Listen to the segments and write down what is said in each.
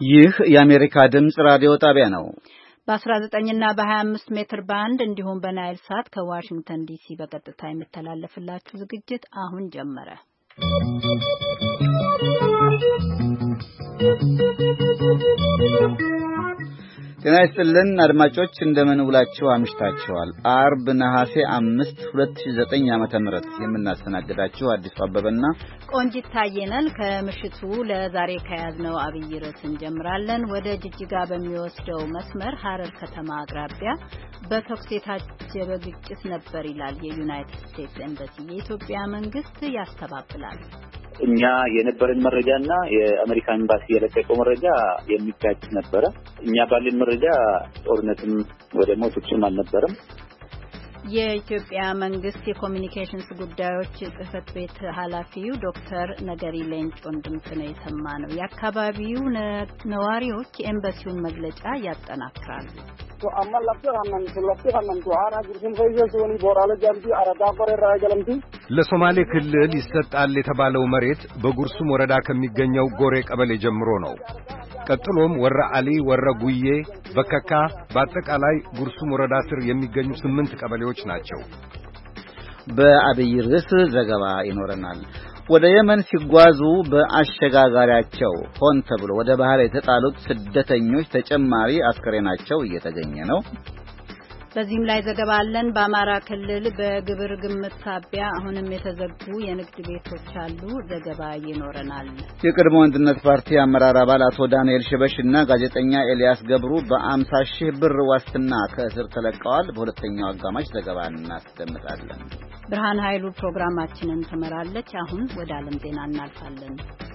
ይህ የአሜሪካ ድምጽ ራዲዮ ጣቢያ ነው። በ19 እና በ25 ሜትር ባንድ እንዲሁም በናይል ሳት ከዋሽንግተን ዲሲ በቀጥታ የሚተላለፍላችሁ ዝግጅት አሁን ጀመረ። ጤና ይስጥልን አድማጮች እንደምን ውላችሁ አምሽታችኋል። አርብ ነሐሴ 5 2009 ዓመተ ምህረት የምናስተናግዳችሁ አዲሱ አበበና ቆንጂት ታየነን ከምሽቱ ለዛሬ ከያዝነው አብይ ርዕስ እንጀምራለን። ወደ ጅጅጋ በሚወስደው መስመር ሐረር ከተማ አቅራቢያ በተኩስ የታጀበ ግጭት ነበር ይላል የዩናይትድ ስቴትስ ኤምባሲ። የኢትዮጵያ መንግስት ያስተባብላል። እኛ የነበረን መረጃና የአሜሪካ ኤምባሲ የለቀቀው መረጃ የሚጋጭ ነበረ። እኛ ባለን መረጃ ጦርነትም ወደ ሞቶችም አልነበረም። የኢትዮጵያ መንግስት የኮሚኒኬሽንስ ጉዳዮች ጽህፈት ቤት ኃላፊው ዶክተር ነገሪ ሌንጮን ድምጽ ነው የሰማነው። የአካባቢው ነዋሪዎች የኤምባሲውን መግለጫ ያጠናክራሉ። ለሶማሌ ክልል ይሰጣል የተባለው መሬት በጉርሱም ወረዳ ከሚገኘው ጎሬ ቀበሌ ጀምሮ ነው። ቀጥሎም ወረ አሊ፣ ወረ ጉዬ፣ በከካ በአጠቃላይ ጉርሱም ወረዳ ስር የሚገኙ 8 ቀበሌዎች ናቸው። በአብይ ርዕስ ዘገባ ይኖረናል። ወደ የመን ሲጓዙ በአሸጋጋሪያቸው ሆን ተብሎ ወደ ባህር የተጣሉት ስደተኞች ተጨማሪ አስከሬናቸው እየተገኘ ነው። በዚህም ላይ ዘገባ አለን። በአማራ ክልል በግብር ግምት ሳቢያ አሁንም የተዘጉ የንግድ ቤቶች አሉ። ዘገባ ይኖረናል። የቀድሞ አንድነት ፓርቲ አመራር አባል አቶ ዳንኤል ሽበሽና ጋዜጠኛ ኤልያስ ገብሩ በ50,000 ብር ዋስትና ከእስር ተለቀዋል። በሁለተኛው አጋማሽ ዘገባ እናስደምጣለን። ብርሃን ኃይሉ ፕሮግራማችንን ትመራለች። አሁን ወደ ዓለም ዜና እናልፋለን።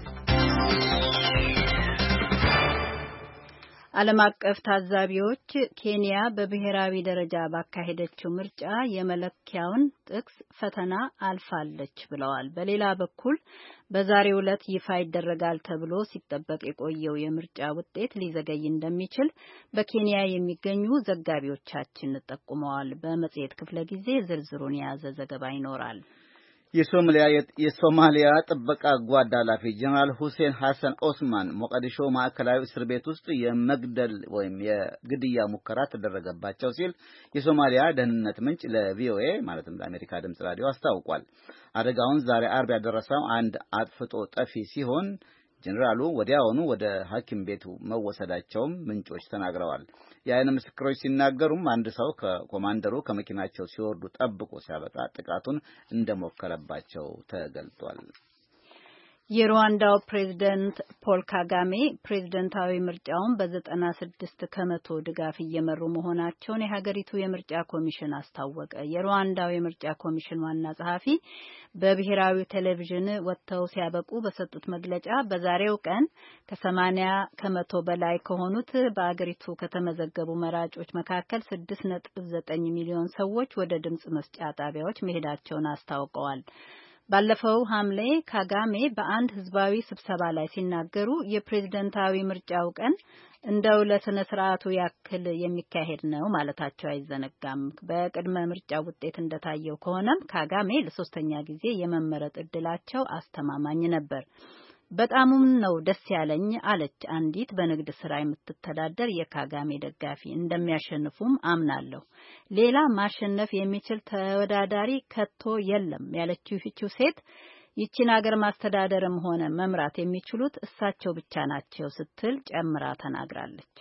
ዓለም አቀፍ ታዛቢዎች ኬንያ በብሔራዊ ደረጃ ባካሄደችው ምርጫ የመለኪያውን ጥቅስ ፈተና አልፋለች ብለዋል። በሌላ በኩል በዛሬው ዕለት ይፋ ይደረጋል ተብሎ ሲጠበቅ የቆየው የምርጫ ውጤት ሊዘገይ እንደሚችል በኬንያ የሚገኙ ዘጋቢዎቻችን ጠቁመዋል። በመጽሔት ክፍለ ጊዜ ዝርዝሩን የያዘ ዘገባ ይኖራል። የሶማሊያ ጥበቃ ጓድ ኃላፊ ጀነራል ሁሴን ሐሰን ኦስማን ሞቃዲሾ ማዕከላዊ እስር ቤት ውስጥ የመግደል ወይም የግድያ ሙከራ ተደረገባቸው ሲል የሶማሊያ ደህንነት ምንጭ ለቪኦኤ ማለትም ለአሜሪካ ድምጽ ራዲዮ አስታውቋል። አደጋውን ዛሬ አርብ ያደረሰው አንድ አጥፍቶ ጠፊ ሲሆን ጀነራሉ ወዲያውኑ ወደ ሐኪም ቤቱ መወሰዳቸውም ምንጮች ተናግረዋል። የዓይን ምስክሮች ሲናገሩም አንድ ሰው ከኮማንደሩ ከመኪናቸው ሲወርዱ ጠብቆ ሲያበቃ ጥቃቱን እንደሞከረባቸው ተገልጧል። የሩዋንዳው ፕሬዝዳንት ፖል ካጋሜ ፕሬዝዳንታዊ ምርጫውን በ96 ከመቶ ድጋፍ እየመሩ መሆናቸውን የሀገሪቱ የምርጫ ኮሚሽን አስታወቀ። የሩዋንዳው የምርጫ ኮሚሽን ዋና ጸሐፊ በብሔራዊ ቴሌቪዥን ወጥተው ሲያበቁ በሰጡት መግለጫ በዛሬው ቀን ከ80 ከመቶ በላይ ከሆኑት በአገሪቱ ከተመዘገቡ መራጮች መካከል 6.9 ሚሊዮን ሰዎች ወደ ድምጽ መስጫ ጣቢያዎች መሄዳቸውን አስታውቀዋል። ባለፈው ሐምሌ ካጋሜ በአንድ ህዝባዊ ስብሰባ ላይ ሲናገሩ የፕሬዝዳንታዊ ምርጫው ቀን እንደው ለስነ ስርዓቱ ያክል የሚካሄድ ነው ማለታቸው አይዘነጋም። በቅድመ ምርጫ ውጤት እንደታየው ከሆነም ካጋሜ ለሶስተኛ ጊዜ የመመረጥ እድላቸው አስተማማኝ ነበር። በጣሙም ነው ደስ ያለኝ አለች አንዲት በንግድ ስራ የምትተዳደር የካጋሜ ደጋፊ። እንደሚያሸንፉም አምናለሁ። ሌላ ማሸነፍ የሚችል ተወዳዳሪ ከቶ የለም ያለችው ይህችው ሴት ይቺን ሀገር ማስተዳደርም ሆነ መምራት የሚችሉት እሳቸው ብቻ ናቸው ስትል ጨምራ ተናግራለች።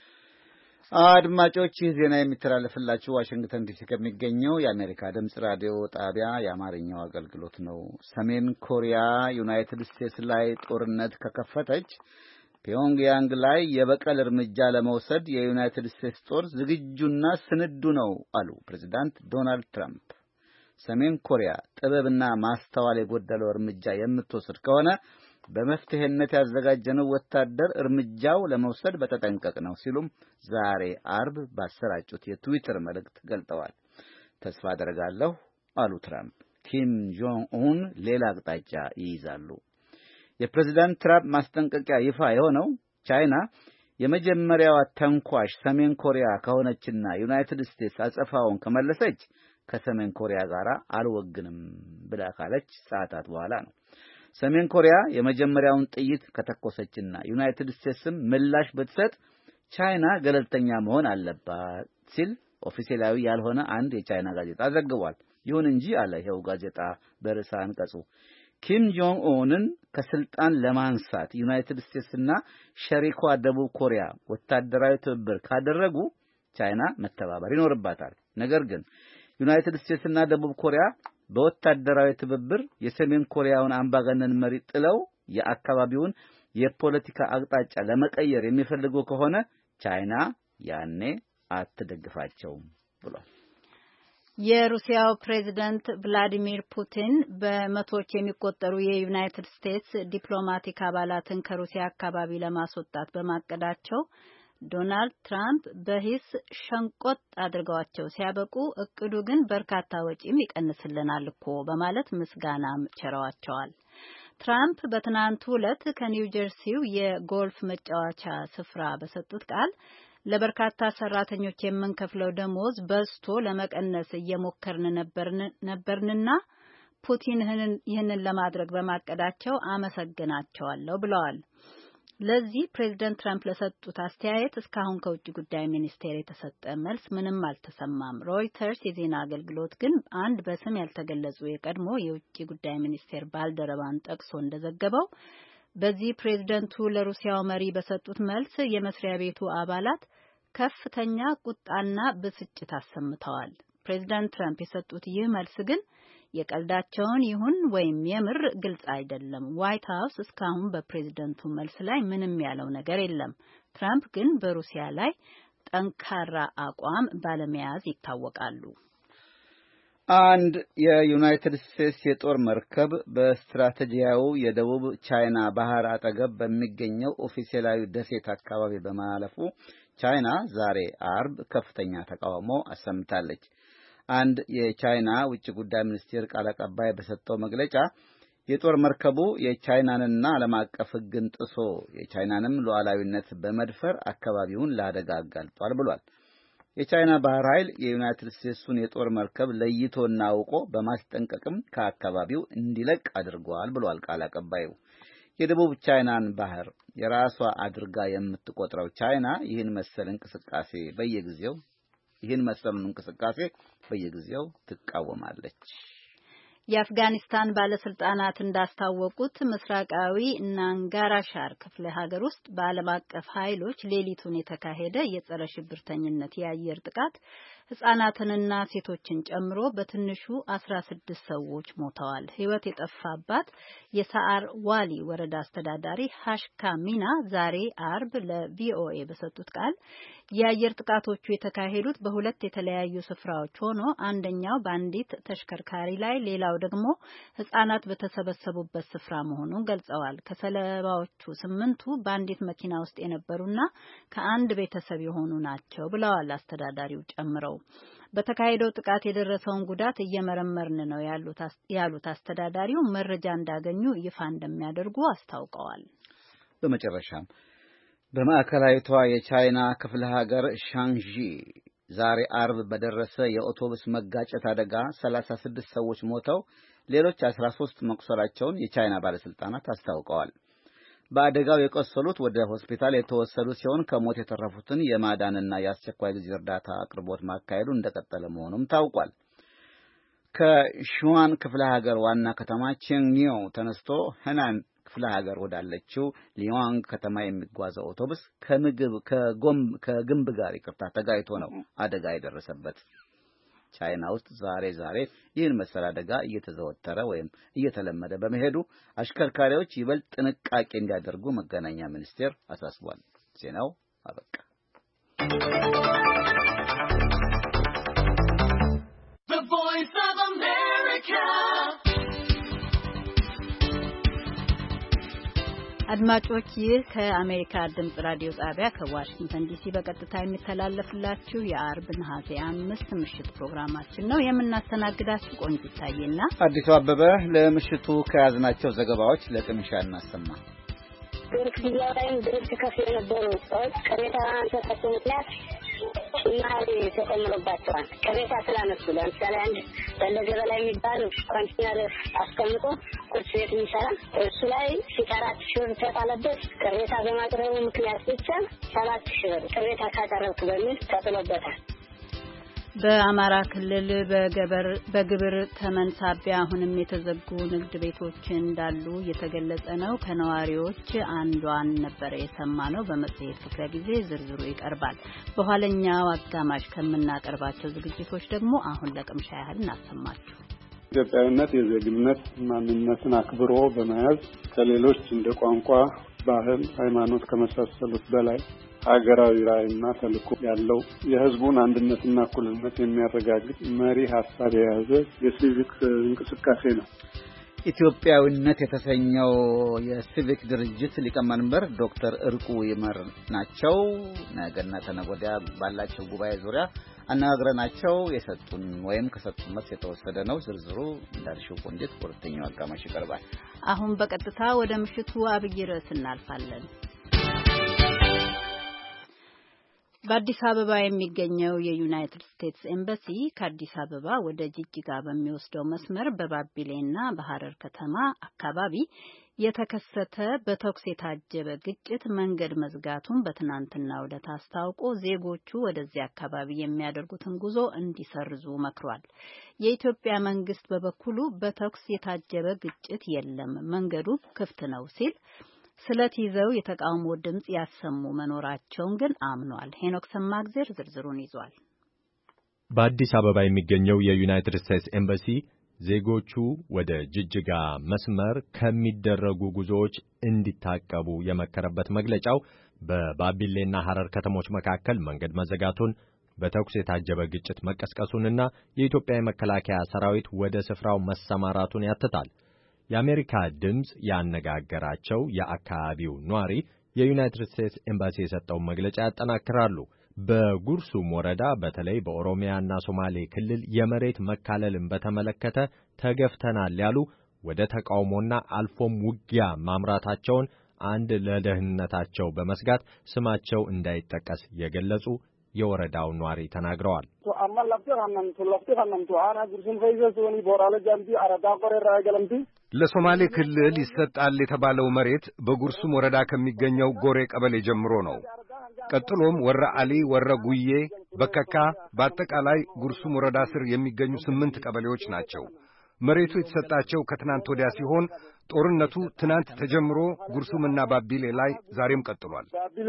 አድማጮች ይህ ዜና የሚተላለፍላችሁ ዋሽንግተን ዲሲ ከሚገኘው የአሜሪካ ድምጽ ራዲዮ ጣቢያ የአማርኛው አገልግሎት ነው። ሰሜን ኮሪያ ዩናይትድ ስቴትስ ላይ ጦርነት ከከፈተች ፒዮንግያንግ ላይ የበቀል እርምጃ ለመውሰድ የዩናይትድ ስቴትስ ጦር ዝግጁና ስንዱ ነው አሉ ፕሬዝዳንት ዶናልድ ትራምፕ። ሰሜን ኮሪያ ጥበብና ማስተዋል የጎደለው እርምጃ የምትወስድ ከሆነ በመፍትሄነት ያዘጋጀነው ወታደር እርምጃው ለመውሰድ በተጠንቀቅ ነው ሲሉም ዛሬ አርብ ባሰራጩት የትዊተር መልእክት ገልጠዋል። ተስፋ አደርጋለሁ አሉ ትራምፕ ኪም ጆንግ ኡን ሌላ አቅጣጫ ይይዛሉ። የፕሬዝዳንት ትራምፕ ማስጠንቀቂያ ይፋ የሆነው ቻይና የመጀመሪያዋ ተንኳሽ ሰሜን ኮሪያ ከሆነችና ዩናይትድ ስቴትስ አጸፋውን ከመለሰች ከሰሜን ኮሪያ ጋር አልወግንም ብላ ካለች ሰዓታት በኋላ ነው። ሰሜን ኮሪያ የመጀመሪያውን ጥይት ከተኮሰችና ዩናይትድ ስቴትስም ምላሽ ብትሰጥ ቻይና ገለልተኛ መሆን አለባት ሲል ኦፊሴላዊ ያልሆነ አንድ የቻይና ጋዜጣ ዘግቧል። ይሁን እንጂ አለ ይኸው ጋዜጣ በርዕሰ አንቀጹ ኪም ጆንግ ኡንን ከስልጣን ለማንሳት ዩናይትድ ስቴትስና ሸሪኳ ደቡብ ኮሪያ ወታደራዊ ትብብር ካደረጉ ቻይና መተባበር ይኖርባታል። ነገር ግን ዩናይትድ ስቴትስና ደቡብ ኮሪያ በወታደራዊ ትብብር የሰሜን ኮሪያውን አምባገነን መሪ ጥለው የአካባቢውን የፖለቲካ አቅጣጫ ለመቀየር የሚፈልጉ ከሆነ ቻይና ያኔ አትደግፋቸውም ብሏል። የሩሲያው ፕሬዝዳንት ቭላዲሚር ፑቲን በመቶዎች የሚቆጠሩ የዩናይትድ ስቴትስ ዲፕሎማቲክ አባላትን ከሩሲያ አካባቢ ለማስወጣት በማቀዳቸው ዶናልድ ትራምፕ በሂስ ሸንቆጥ አድርገዋቸው ሲያበቁ እቅዱ ግን በርካታ ወጪም ይቀንስልናል እኮ በማለት ምስጋና ቸረዋቸዋል። ትራምፕ በትናንቱ ዕለት ከኒው ጀርሲው የጎልፍ መጫወቻ ስፍራ በሰጡት ቃል ለበርካታ ሰራተኞች የምንከፍለው ደሞዝ በዝቶ ለመቀነስ እየሞከርን ነበርንና ፑቲን ይህንን ለማድረግ በማቀዳቸው አመሰግናቸዋለሁ ብለዋል። ለዚህ ፕሬዝዳንት ትራምፕ ለሰጡት አስተያየት እስካሁን ከውጭ ጉዳይ ሚኒስቴር የተሰጠ መልስ ምንም አልተሰማም። ሮይተርስ የዜና አገልግሎት ግን አንድ በስም ያልተገለጹ የቀድሞ የውጭ ጉዳይ ሚኒስቴር ባልደረባን ጠቅሶ እንደዘገበው በዚህ ፕሬዝዳንቱ ለሩሲያው መሪ በሰጡት መልስ የመስሪያ ቤቱ አባላት ከፍተኛ ቁጣና ብስጭት አሰምተዋል። ፕሬዝዳንት ትራምፕ የሰጡት ይህ መልስ ግን የቀልዳቸውን ይሁን ወይም የምር ግልጽ አይደለም። ዋይት ሀውስ እስካሁን በፕሬዝዳንቱ መልስ ላይ ምንም ያለው ነገር የለም። ትራምፕ ግን በሩሲያ ላይ ጠንካራ አቋም ባለመያዝ ይታወቃሉ። አንድ የዩናይትድ ስቴትስ የጦር መርከብ በስትራቴጂያዊ የደቡብ ቻይና ባህር አጠገብ በሚገኘው ኦፊሴላዊ ደሴት አካባቢ በማለፉ ቻይና ዛሬ አርብ ከፍተኛ ተቃውሞ አሰምታለች። አንድ የቻይና ውጭ ጉዳይ ሚኒስቴር ቃል አቀባይ በሰጠው መግለጫ የጦር መርከቡ የቻይናንና ዓለም አቀፍ ሕግን ጥሶ የቻይናንም ሉዓላዊነት በመድፈር አካባቢውን ለአደጋ አጋልጧል ብሏል። የቻይና ባህር ኃይል የዩናይትድ ስቴትሱን የጦር መርከብ ለይቶና አውቆ በማስጠንቀቅም ከአካባቢው እንዲለቅ አድርጓል ብሏል ቃል አቀባዩ። የደቡብ ቻይናን ባህር የራሷ አድርጋ የምትቆጥረው ቻይና ይህን መሰሉን እንቅስቃሴ በየጊዜው ትቃወማለች። የአፍጋኒስታን ባለስልጣናት እንዳስታወቁት ምስራቃዊ ናንጋራሻር ክፍለ ሀገር ውስጥ በዓለም አቀፍ ኃይሎች ሌሊቱን የተካሄደ የጸረ ሽብርተኝነት የአየር ጥቃት ሕጻናትንና ሴቶችን ጨምሮ በትንሹ 16 ሰዎች ሞተዋል። ሕይወት የጠፋባት የሳአር ዋሊ ወረዳ አስተዳዳሪ ሀሽካ ሚና ዛሬ አርብ ለቪኦኤ በሰጡት ቃል የአየር ጥቃቶቹ የተካሄዱት በሁለት የተለያዩ ስፍራዎች ሆኖ አንደኛው በአንዲት ተሽከርካሪ ላይ ሌላው ደግሞ ሕጻናት በተሰበሰቡበት ስፍራ መሆኑን ገልጸዋል። ከሰለባዎቹ 8ቱ በአንዲት መኪና ውስጥ የነበሩና ከአንድ ቤተሰብ የሆኑ ናቸው ብለዋል አስተዳዳሪው ጨምረው። በተካሄደው ጥቃት የደረሰውን ጉዳት እየመረመርን ነው ያሉት አስተዳዳሪው መረጃ እንዳገኙ ይፋ እንደሚያደርጉ አስታውቀዋል። በመጨረሻም በማዕከላዊቷ የቻይና ክፍለ ሀገር ሻንጂ ዛሬ አርብ በደረሰ የአውቶቡስ መጋጨት አደጋ 36 ሰዎች ሞተው ሌሎች 13 መቁሰላቸውን የቻይና ባለስልጣናት አስታውቀዋል። በአደጋው የቆሰሉት ወደ ሆስፒታል የተወሰዱ ሲሆን ከሞት የተረፉትን የማዳንና የአስቸኳይ ጊዜ እርዳታ አቅርቦት ማካሄዱ እንደቀጠለ መሆኑም ታውቋል። ከሹዋን ክፍለ ሀገር ዋና ከተማ ቼንግኒው ተነስቶ ሄናን ክፍለ ሀገር ወዳለችው ሊዋንግ ከተማ የሚጓዘው አውቶቡስ ከግንብ ጋር ተጋጭቶ ነው አደጋ የደረሰበት። ቻይና ውስጥ ዛሬ ይህን መሰል አደጋ እየተዘወተረ ወይም እየተለመደ በመሄዱ አሽከርካሪዎች ይበልጥ ጥንቃቄ እንዲያደርጉ መገናኛ ሚኒስቴር አሳስቧል። ዜናው አበቃ። The Voice of America. አድማጮች ይህ ከአሜሪካ ድምጽ ራዲዮ ጣቢያ ከዋሽንግተን ዲሲ በቀጥታ የሚተላለፍላችሁ የአርብ ነሐሴ 5 ምሽት ፕሮግራማችን ነው። የምናስተናግዳችሁ ቆንጆ ታዬና አዲሱ አበበ። ለምሽቱ ከያዝናቸው ዘገባዎች ለቅምሻ እናሰማ። ክፍያው ላይ ድርጅት ከፍ የነበሩ ሰዎች ቅሬታ አንስተው ምክንያት ጭማሪ ተጨምሮባቸዋል። ቅሬታ ስላነሱ ለምሳሌ አንድ በለገበ ላይ የሚባል ኮንቲነር አስቀምጦ ቁርስ ቤት የሚሰራ እሱ ላይ ሲቀራት ሽር ተጣለበት። ቅሬታ በማቅረቡ ምክንያት ብቻ 7,000 ብር ቅሬታ ካቀረብክ በሚል ተጥሎበታል። በአማራ ክልል በግብር ተመን ሳቢያ አሁንም የተዘጉ ንግድ ቤቶች እንዳሉ እየተገለጸ ነው። ከነዋሪዎች አንዷን ነበር የሰማነው። በመጽሔት ክፍለ ጊዜ ዝርዝሩ ይቀርባል። በኋለኛው አጋማሽ ከምናቀርባቸው ዝግጅቶች ደግሞ አሁን ለቅምሻ ያህል እናሰማችሁ። ኢትዮጵያዊነት የዜግነት ማንነትን አክብሮ በመያዝ ከሌሎች እንደ ቋንቋ፣ ባህል፣ ሃይማኖት ከመሳሰሉት በላይ ሀገራዊ ራዕይና ተልዕኮ ያለው የሕዝቡን አንድነትና እኩልነት የሚያረጋግጥ መሪ ሀሳብ የያዘ የሲቪክ እንቅስቃሴ ነው። ኢትዮጵያዊነት የተሰኘው የሲቪክ ድርጅት ሊቀመንበር ዶክተር እርቁ ይመር ናቸው። ነገና ተነገ ወዲያ ባላቸው ጉባኤ ዙሪያ አነጋግረናቸው የሰጡን ወይም ከሰጡን መልስ የተወሰደ ነው። ዝርዝሩ እንዳልሽው ቆንጆት ሁለተኛው አጋማሽ ይቀርባል። አሁን በቀጥታ ወደ ምሽቱ አብይ ርዕስ እናልፋለን። በአዲስ አበባ የሚገኘው የዩናይትድ ስቴትስ ኤምባሲ ከአዲስ አበባ ወደ ጂጂጋ በሚወስደው መስመር በባቢሌና በሐረር ከተማ አካባቢ የተከሰተ በተኩስ የታጀበ ግጭት መንገድ መዝጋቱን በትናንትናው ዕለት አስታውቆ ዜጎቹ ወደዚያ አካባቢ የሚያደርጉትን ጉዞ እንዲሰርዙ መክሯል። የኢትዮጵያ መንግስት በበኩሉ በተኩስ የታጀበ ግጭት የለም፣ መንገዱ ክፍት ነው ሲል ስለት ይዘው የተቃውሞ ድምጽ ያሰሙ መኖራቸውን ግን አምኗል። ሄኖክ ሰማግዜር ዝርዝሩን ይዟል። በአዲስ አበባ የሚገኘው የዩናይትድ ስቴትስ ኤምባሲ ዜጎቹ ወደ ጅጅጋ መስመር ከሚደረጉ ጉዞዎች እንዲታቀቡ የመከረበት መግለጫው በባቢሌና ሐረር ከተሞች መካከል መንገድ መዘጋቱን፣ በተኩስ የታጀበ ግጭት መቀስቀሱንና የኢትዮጵያ የመከላከያ ሰራዊት ወደ ስፍራው መሰማራቱን ያትታል። የአሜሪካ ድምጽ ያነጋገራቸው የአካባቢው ኗሪ የዩናይትድ ስቴትስ ኤምባሲ የሰጠውን መግለጫ ያጠናክራሉ። በጉርሱም ወረዳ በተለይ በኦሮሚያና ሶማሌ ክልል የመሬት መካለልን በተመለከተ ተገፍተናል ያሉ ወደ ተቃውሞና አልፎም ውጊያ ማምራታቸውን አንድ ለደህንነታቸው በመስጋት ስማቸው እንዳይጠቀስ የገለጹ የወረዳው ኗሪ ተናግረዋል። ለሶማሌ ክልል ይሰጣል የተባለው መሬት በጉርሱም ወረዳ ከሚገኘው ጎሬ ቀበሌ ጀምሮ ነው። ቀጥሎም ወረ አሊ፣ ወረ ጉዬ፣ በከካ በአጠቃላይ ጉርሱም ወረዳ ስር የሚገኙ 8 ቀበሌዎች ናቸው። መሬቱ የተሰጣቸው ከትናንት ወዲያ ሲሆን ጦርነቱ ትናንት ተጀምሮ ጉርሱምና ባቢሌ ላይ ዛሬም ቀጥሏል።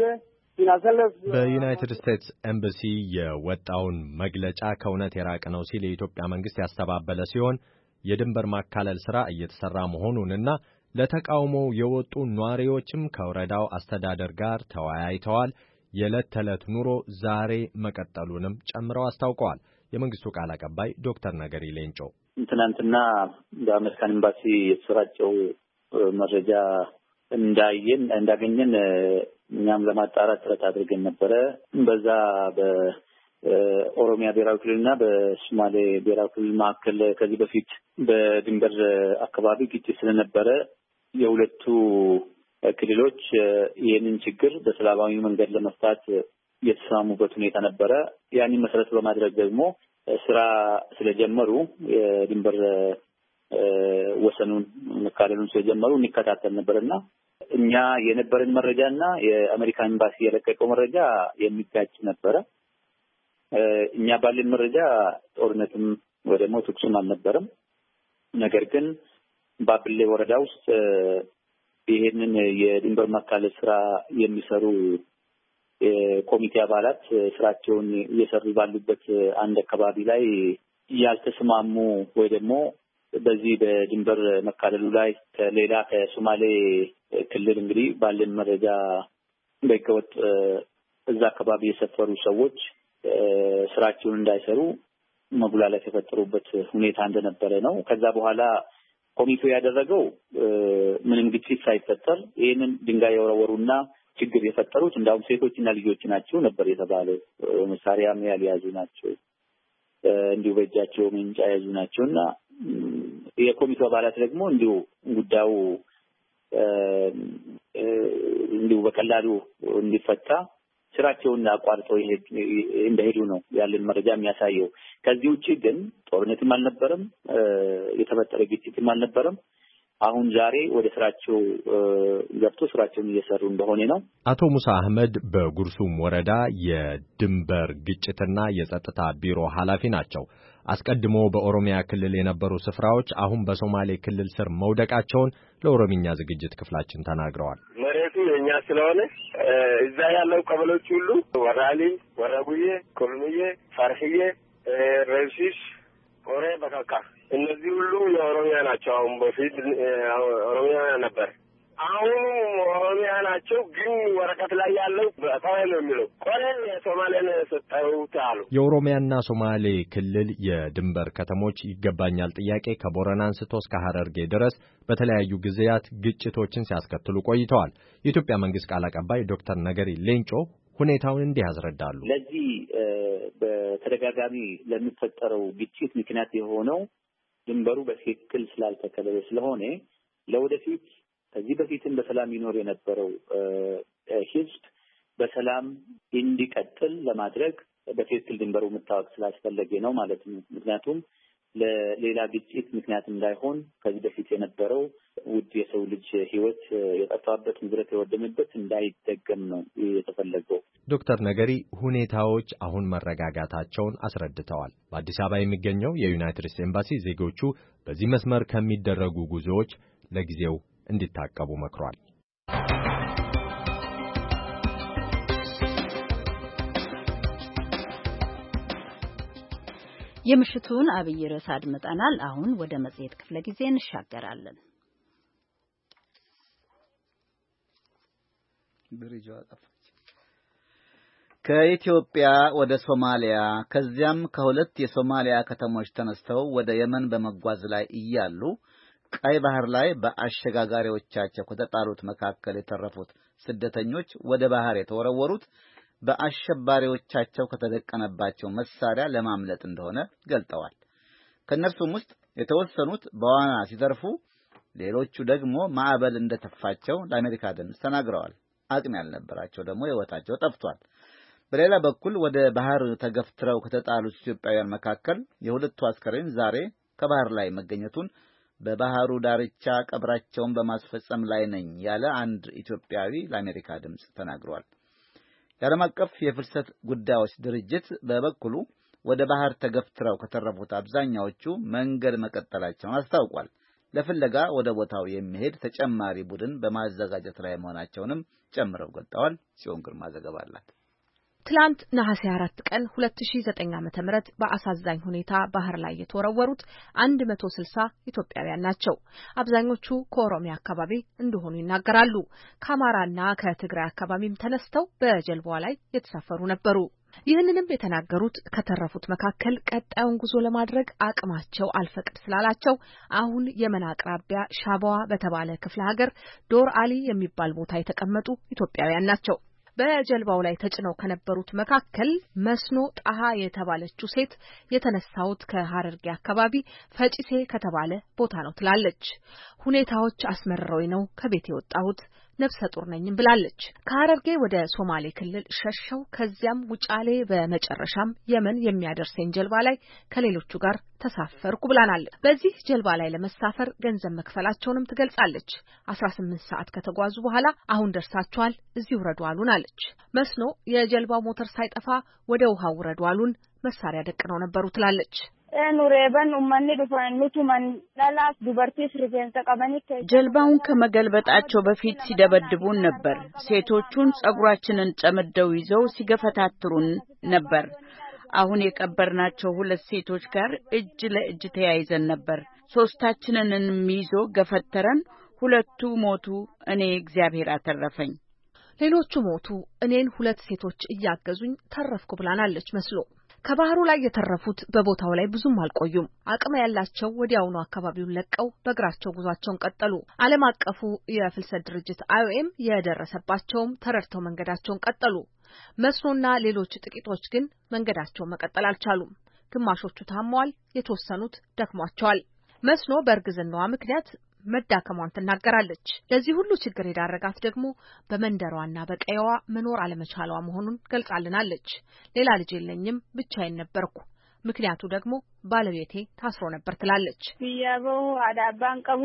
በዩናይትድ ስቴትስ ኤምባሲ የወጣውን መግለጫ ከእውነት የራቀ ነው ሲል የኢትዮጵያ መንግስት ያስተባበለ ሲሆን የድንበር ማካለል ሥራ እየተሰራ መሆኑንና ለተቃውሞው የወጡ ኗሪዎችም ከወረዳው አስተዳደር ጋር ተወያይተዋል። የዕለት ተዕለት ኑሮ ዛሬ መቀጠሉንም ጨምረው አስታውቀዋል። የመንግስቱ ቃል አቀባይ ዶክተር ነገሪ ሌንጮ ትናንትና በአሜሪካን ኤምባሲ የተሰራጨው መረጃ እንዳገኘን እኛም ለማጣራት ጥረት አድርገን ነበረ። በዛ በኦሮሚያ ብሔራዊ ክልልና በሶማሌ ብሔራዊ ክልል መካከል ከዚህ በፊት በድንበር አካባቢ ግጭት ስለነበረ የሁለቱ ክልሎች ይህንን ችግር በሰላማዊ መንገድ ለመፍታት የተስማሙበት ሁኔታ ነበረ። ያንን መሰረት በማድረግ ደግሞ ስራ ስለጀመሩ የድንበር ወሰኑን መካለሉን ስለጀመሩ እንከታተል ነበርና እኛ የነበረን መረጃና የአሜሪካን ኤምባሲ የለቀቀው መረጃ የሚጋጭ ነበረ። እኛ ባለን መረጃ ጦርነትም ወይ ደግሞ ተኩስም አልነበረም። ነገር ግን ባቢሌ ወረዳ ውስጥ ይሄንን የድንበር ማካለል ስራ የሚሰሩ የኮሚቴ አባላት ስራቸውን እየሰሩ ባሉበት አንድ አካባቢ ላይ ያልተስማሙ ወይ ደግሞ በዚህ በድንበር መካለሉ ላይ ከሌላ ከሶማሌ ክልል እንግዲህ ባለን መረጃ በህገወጥ እዛ አካባቢ የሰፈሩ ሰዎች ስራቸውን እንዳይሰሩ መጉላላት የፈጠሩበት ሁኔታ እንደነበረ ነው። ከዛ በኋላ ኮሚቴው ያደረገው ምንም ግጭት ሳይፈጠር ይሄንን ድንጋይ የወረወሩና ችግር የፈጠሩት እንዳውም ሴቶችና ልጆች ናቸው ነበር የተባለው። መሳሪያም ያልያዙ ናቸው፣ እንዲሁ በእጃቸው ምንጫ ያዙ ናቸውና የኮሚቴው አባላት ደግሞ እንዲሁ ጉዳዩ እንዲሁ በቀላሉ እንዲፈታ ስራቸውን አቋርጠው እንደሄዱ ነው ያለን መረጃ የሚያሳየው። ከዚህ ውጪ ግን ጦርነትም አልነበረም፣ የተፈጠረ ግጭትም አልነበረም። አሁን ዛሬ ወደ ስራቸው ገብቶ ስራቸውን እየሰሩ እንደሆነ ነው። አቶ ሙሳ አህመድ በጉርሱም ወረዳ የድንበር ግጭትና የጸጥታ ቢሮ ኃላፊ ናቸው። አስቀድሞ በኦሮሚያ ክልል የነበሩ ስፍራዎች አሁን በሶማሌ ክልል ስር መውደቃቸውን ለኦሮሚኛ ዝግጅት ክፍላችን ተናግረዋል። መሬቱ የኛ ስለሆነ እዛ ያለው ቀበሌዎች ሁሉ ወራሊ፣ ወረጉዬ፣ ኮልሙዬ፣ ፈርህዬ፣ ረብሲስ፣ ኦሬ፣ በካካ እነዚህ ሁሉ የኦሮሚያ ናቸው። አሁን በፊት ኦሮሚያ ነበር፣ አሁን ኦሮሚያ ናቸው። ግን ወረቀት ላይ ያለው በታው ነው የሚለው ቆለን የሶማሌን ሰጣውት አሉ። የኦሮሚያና ሶማሌ ክልል የድንበር ከተሞች ይገባኛል ጥያቄ ከቦረና አንስቶ እስከ ሐረርጌ ድረስ በተለያዩ ጊዜያት ግጭቶችን ሲያስከትሉ ቆይተዋል። የኢትዮጵያ መንግስት ቃል አቀባይ ዶክተር ነገሪ ሌንጮ ሁኔታውን እንዲህ ያስረዳሉ። ለዚህ በተደጋጋሚ ለሚፈጠረው ግጭት ምክንያት የሆነው ድንበሩ በትክክል ስላልተከለለ ስለሆነ ለወደፊት ከዚህ በፊትም በሰላም ይኖር የነበረው ህዝብ በሰላም እንዲቀጥል ለማድረግ በትክክል ድንበሩ መታወቅ ስላስፈለገ ነው ማለት ነው። ምክንያቱም ለሌላ ግጭት ምክንያት እንዳይሆን ከዚህ በፊት የነበረው ውድ የሰው ልጅ ህይወት የጠፋበት ንብረት የወደመበት እንዳይደገም ነው የተፈለገው። ዶክተር ነገሪ ሁኔታዎች አሁን መረጋጋታቸውን አስረድተዋል። በአዲስ አበባ የሚገኘው የዩናይትድ ስቴትስ ኤምባሲ ዜጎቹ በዚህ መስመር ከሚደረጉ ጉዞዎች ለጊዜው እንዲታቀቡ መክሯል። የምሽቱን አብይ ርዕስ አድምጠናል። አሁን ወደ መጽሔት ክፍለ ጊዜ እንሻገራለን። ከኢትዮጵያ ወደ ሶማሊያ ከዚያም ከሁለት የሶማሊያ ከተሞች ተነስተው ወደ የመን በመጓዝ ላይ እያሉ ቀይ ባህር ላይ በአሸጋጋሪዎቻቸው ከተጣሉት መካከል የተረፉት ስደተኞች ወደ ባህር የተወረወሩት በአሸባሪዎቻቸው ከተደቀነባቸው መሳሪያ ለማምለጥ እንደሆነ ገልጠዋል። ከእነርሱም ውስጥ የተወሰኑት በዋና ሲተርፉ፣ ሌሎቹ ደግሞ ማዕበል እንደተፋቸው ለአሜሪካ ድምፅ ተናግረዋል። አቅም ያልነበራቸው ደግሞ ሕይወታቸው ጠፍቷል። በሌላ በኩል ወደ ባህር ተገፍትረው ከተጣሉት ኢትዮጵያውያን መካከል የሁለቱ አስከሬን ዛሬ ከባህር ላይ መገኘቱን በባህሩ ዳርቻ ቀብራቸውን በማስፈጸም ላይ ነኝ ያለ አንድ ኢትዮጵያዊ ለአሜሪካ ድምፅ ተናግሯል። የዓለም አቀፍ የፍልሰት ጉዳዮች ድርጅት በበኩሉ ወደ ባህር ተገፍትረው ከተረፉት አብዛኛዎቹ መንገድ መቀጠላቸውን አስታውቋል። ለፍለጋ ወደ ቦታው የሚሄድ ተጨማሪ ቡድን በማዘጋጀት ላይ መሆናቸውንም ጨምረው ገልጠዋል። ጽዮን ግርማ ዘገባ አላት። ትላንት ነሐሴ 4 ቀን 2009 ዓ.ም በአሳዛኝ ሁኔታ ባህር ላይ የተወረወሩት 160 ኢትዮጵያውያን ናቸው። አብዛኞቹ ከኦሮሚያ አካባቢ እንደሆኑ ይናገራሉ። ከአማራና ከትግራይ አካባቢም ተነስተው በጀልባዋ ላይ የተሳፈሩ ነበሩ። ይህንንም የተናገሩት ከተረፉት መካከል ቀጣዩን ጉዞ ለማድረግ አቅማቸው አልፈቅድ ስላላቸው አሁን የመን አቅራቢያ ሻባዋ በተባለ ክፍለ ሀገር ዶር አሊ የሚባል ቦታ የተቀመጡ ኢትዮጵያውያን ናቸው። በጀልባው ላይ ተጭነው ከነበሩት መካከል መስኖ ጣሃ የተባለችው ሴት የተነሳውት ከሐረርጌ አካባቢ ፈጪሴ ከተባለ ቦታ ነው ትላለች። ሁኔታዎች አስመርረውኝ ነው ከቤት የወጣሁት፣ ነፍሰ ጡር ነኝም ብላለች። ከሐረርጌ ወደ ሶማሌ ክልል ሸሸው ከዚያም ውጫሌ በመጨረሻም የመን የሚያደርሰኝ ጀልባ ላይ ከሌሎቹ ጋር ተሳፈርኩ ብላናለች። በዚህ ጀልባ ላይ ለመሳፈር ገንዘብ መክፈላቸውንም ትገልጻለች። 18 ሰዓት ከተጓዙ በኋላ አሁን ደርሳቸዋል፣ እዚህ ውረዱ አሉን አለች። መስኖ የጀልባው ሞተር ሳይጠፋ ወደ ውሃው ውረዱ አሉን፣ መሳሪያ ደቅነው ነበሩ ትላለች። ጀልባውን ከመገልበጣቸው በፊት ሲደበድቡን ነበር። ሴቶቹን ጸጉራችንን ጨምደው ይዘው ሲገፈታትሩን ነበር። አሁን የቀበርናቸው 2 ሴቶች ጋር እጅ ለእጅ ተያይዘን ነበር። 3ታችንንም ይዞ ገፈተረን። 2ቱ ሞቱ፣ እኔ እግዚአብሔር አተረፈኝ። ሌሎቹ ሞቱ፣ እኔን 2 ሴቶች እያገዙኝ ተረፍኩ ብላናለች መስሎ። ከባህሩ ላይ የተረፉት በቦታው ላይ ብዙም አልቆዩም። አቅም ያላቸው ወዲያውኑ አካባቢውን ለቀው በእግራቸው ጉዟቸውን ቀጠሉ። ዓለም አቀፉ የፍልሰት ድርጅት IOM የደረሰባቸውም ተረድተው መንገዳቸውን ቀጠሉ። መስኖና ሌሎች ጥቂቶች ግን መንገዳቸውን መቀጠል አልቻሉም። ግማሾቹ ታመዋል፣ የተወሰኑት ደክሟቸዋል። መስኖ በእርግዝናዋ ምክንያት መዳከሟን ትናገራለች። ለዚህ ሁሉ ችግር የዳረጋት ደግሞ በመንደሯና በቀየዋ መኖር አለመቻሏ መሆኑን ገልጻልናለች። ሌላ ልጅ የለኝም፣ ብቻዬን ነበርኩ። ምክንያቱ ደግሞ ባለቤቴ ታስሮ ነበር ትላለች። ይያበው አዳባን ቀቡ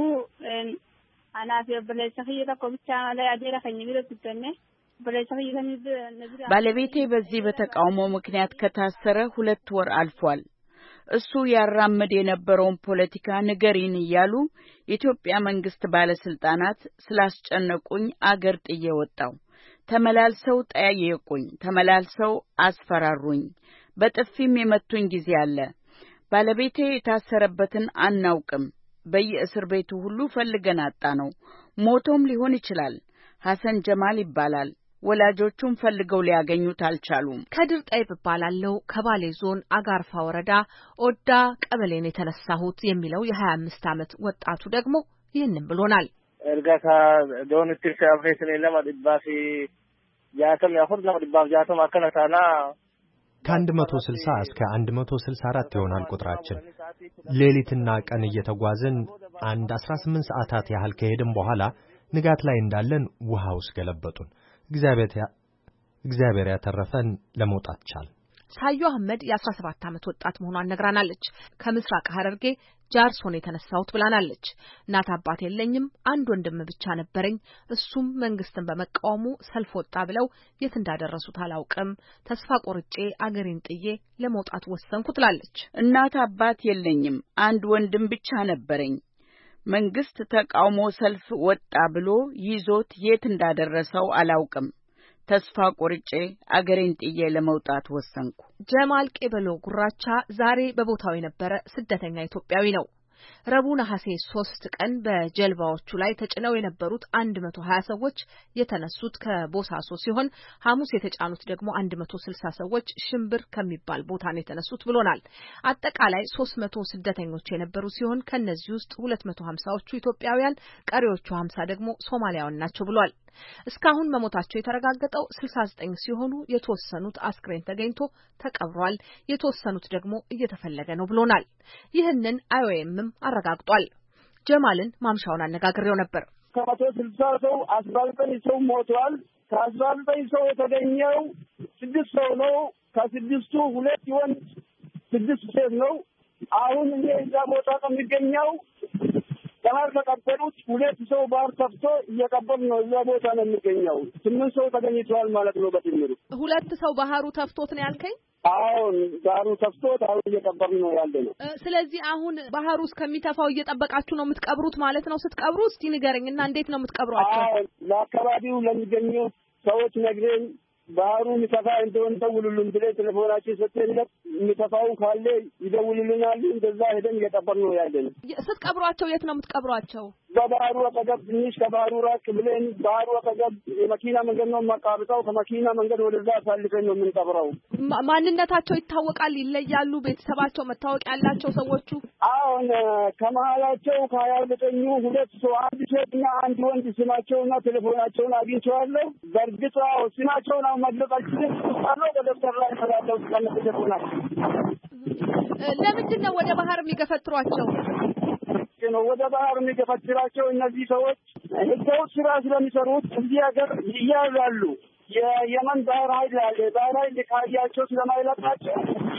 አናፍ በለሰኺ ተቆብቻ ላይ አጀራ ከኝብለ ተተነ በለሰኺ ከኝብ ባለቤቴ በዚህ በተቃውሞ ምክንያት ከታሰረ 2 ወር አልፏል። እሱ ያራመድ የነበረውን ፖለቲካ ንገሪን እያሉ የኢትዮጵያ መንግስት ባለስልጣናት ስላስጨነቁኝ አገር ጥዬ ወጣው። ተመላልሰው ጠያየቁኝ፣ ተመላልሰው አስፈራሩኝ። በጥፊም የመቱኝ ጊዜ አለ። ባለቤቴ የታሰረበትን አናውቅም። በየእስር ቤቱ ሁሉ ፈልገን አጣ ነው። ሞቶም ሊሆን ይችላል። ሐሰን ጀማል ይባላል። ወላጆቹም ፈልገው ሊያገኙት አልቻሉም። ከድር ጠይብ ባላለው ከባሌ ዞን አጋርፋ ወረዳ ኦዳ ቀበሌን የተነሳሁት የሚለው የ25 ዓመት ወጣቱ ደግሞ ይህንን ብሎናል። እርጋታ ዶን ትርፍ አፍሬስን ለማድባፊ ያተም ያሁን ለማድባፍ ያተም አከናታና ከ160 እስከ 164 ይሆናል ቁጥራችን። ሌሊትና ቀን እየተጓዝን 18 ሰዓታት ያህል ከሄድን በኋላ ንጋት ላይ እንዳለን ውሃ ውስጥ ገለበጡን። እግዚአብሔር ያተረፈን ለመውጣት ቻል። ሳዩ አህመድ የ17 ዓመት ወጣት መሆኗን ነግራናለች። ከምስራቅ ሐረርጌ ጃርሶን የተነሳሁት ብላናለች። እናት አባት የለኝም፣ አንድ ወንድም ብቻ ነበረኝ። እሱም መንግስትን በመቃወሙ ሰልፍ ወጣ ብለው የት እንዳደረሱት አላውቅም። ተስፋ ቆርጬ አገሬን ጥዬ ለመውጣት ወሰንኩ ትላለች። እናት አባት የለኝም፣ አንድ ወንድም ብቻ ነበረኝ። መንግስት ተቃውሞ ሰልፍ ወጣ ብሎ ይዞት የት እንዳደረሰው አላውቅም። ተስፋ ቆርጬ አገሬን ጥዬ ለመውጣት ወሰንኩ። ጀማል ቄበሎ ጉራቻ ዛሬ በቦታው የነበረ ስደተኛ ኢትዮጵያዊ ነው። ረቡዕ ነሐሴ 3 ቀን በጀልባዎቹ ላይ ተጭነው የነበሩት 120 ሰዎች የተነሱት ከቦሳሶ ሲሆን ሐሙስ የተጫኑት ደግሞ 160 ሰዎች ሽምብር ከሚባል ቦታ ነው የተነሱት ብሎናል። አጠቃላይ 300 ስደተኞች የነበሩ ሲሆን ከነዚህ ውስጥ 250ዎቹ ኢትዮጵያውያን፣ ቀሪዎቹ 50 ደግሞ ሶማሊያውያን ናቸው ብሏል። እስካሁን መሞታቸው የተረጋገጠው 69 ሲሆኑ የተወሰኑት አስክሬን ተገኝቶ ተቀብሯል፣ የተወሰኑት ደግሞ እየተፈለገ ነው ብሎናል። ይህንን አይኦኤምም አረጋግጧል። ጀማልን ማምሻውን አነጋግሬው ነበር። ከ160 ሰው 19 ሰው ሞቷል። ከ19 ሰው የተገኘው 6 ሰው ነው። ከ6ቱ 2 ወንድ 6 ሴት ነው። አሁን እኔ እዛ ቦታ የሚገኘው ባህር ተቀበሉት 2 ሰው ባህር ተፍቶ እየቀበሉ ነው። እዛ ቦታ ነው የሚገኘው። 8 ሰው ተገኝቷል ማለት ነው በትምሩ። 2 ሰው ባህሩ ተፍቶት ነው ያልከኝ? አሁን ባህሩ ተፍቶት አሁን እየቀበሉ ነው ያለነው። ስለዚህ አሁን ባህሩ እስከሚተፋው እየጠበቃችሁ ነው የምትቀብሩት ማለት ነው። ስትቀብሩ እስቲ ንገረኝና እንዴት ነው የምትቀብሯቸው? አሁን ለአካባቢው ለሚገኙ ሰዎች ነግረን ባህሩ የሚተፋ እንደሆነ ደውሉልን ብለን ቴሌፎናችን ሰጥተንለት የሚተፋው ካለ ይደውሉልናል። እንደዛ ሄደን እየቀበርን ነው ያለነው። ስትቀብሯቸው የት ነው የምትቀብሯቸው? በባህሩ አጠገብ ትንሽ ከባህሩ ራቅ ብለን ባህሩ አጠገብ የመኪና መንገድ ነው የማቃብጠው። ከመኪና መንገድ ወደዛ አሳልፈን ነው የምንቀብረው። ማንነታቸው ይታወቃል? ይለያሉ? ቤተሰባቸው መታወቂያ ያላቸው ሰዎቹ? አሁን ከመሀላቸው ከ29ኙ 2 ሰው፣ 1 ሴትና 1 ወንድ ስማቸውና ቴሌፎናቸውን አግኝቼዋለሁ። በእርግጥ ስማቸውን መግለጽ አልችልም። በደብተር ላይ ተላልፈው ተቀምጠው ለምንድን ነው ወደ ባህር የሚገፈትሯቸው? ነው ወደ ባህር የሚገፈትራቸው እነዚህ ሰዎች ህገወጥ ስራ ስለሚሰሩት እዚህ ሀገር ይያዛሉ። የየመን ባህር ኃይል አለ። ባህር ኃይል ካያቸው ስለማይለቃቸው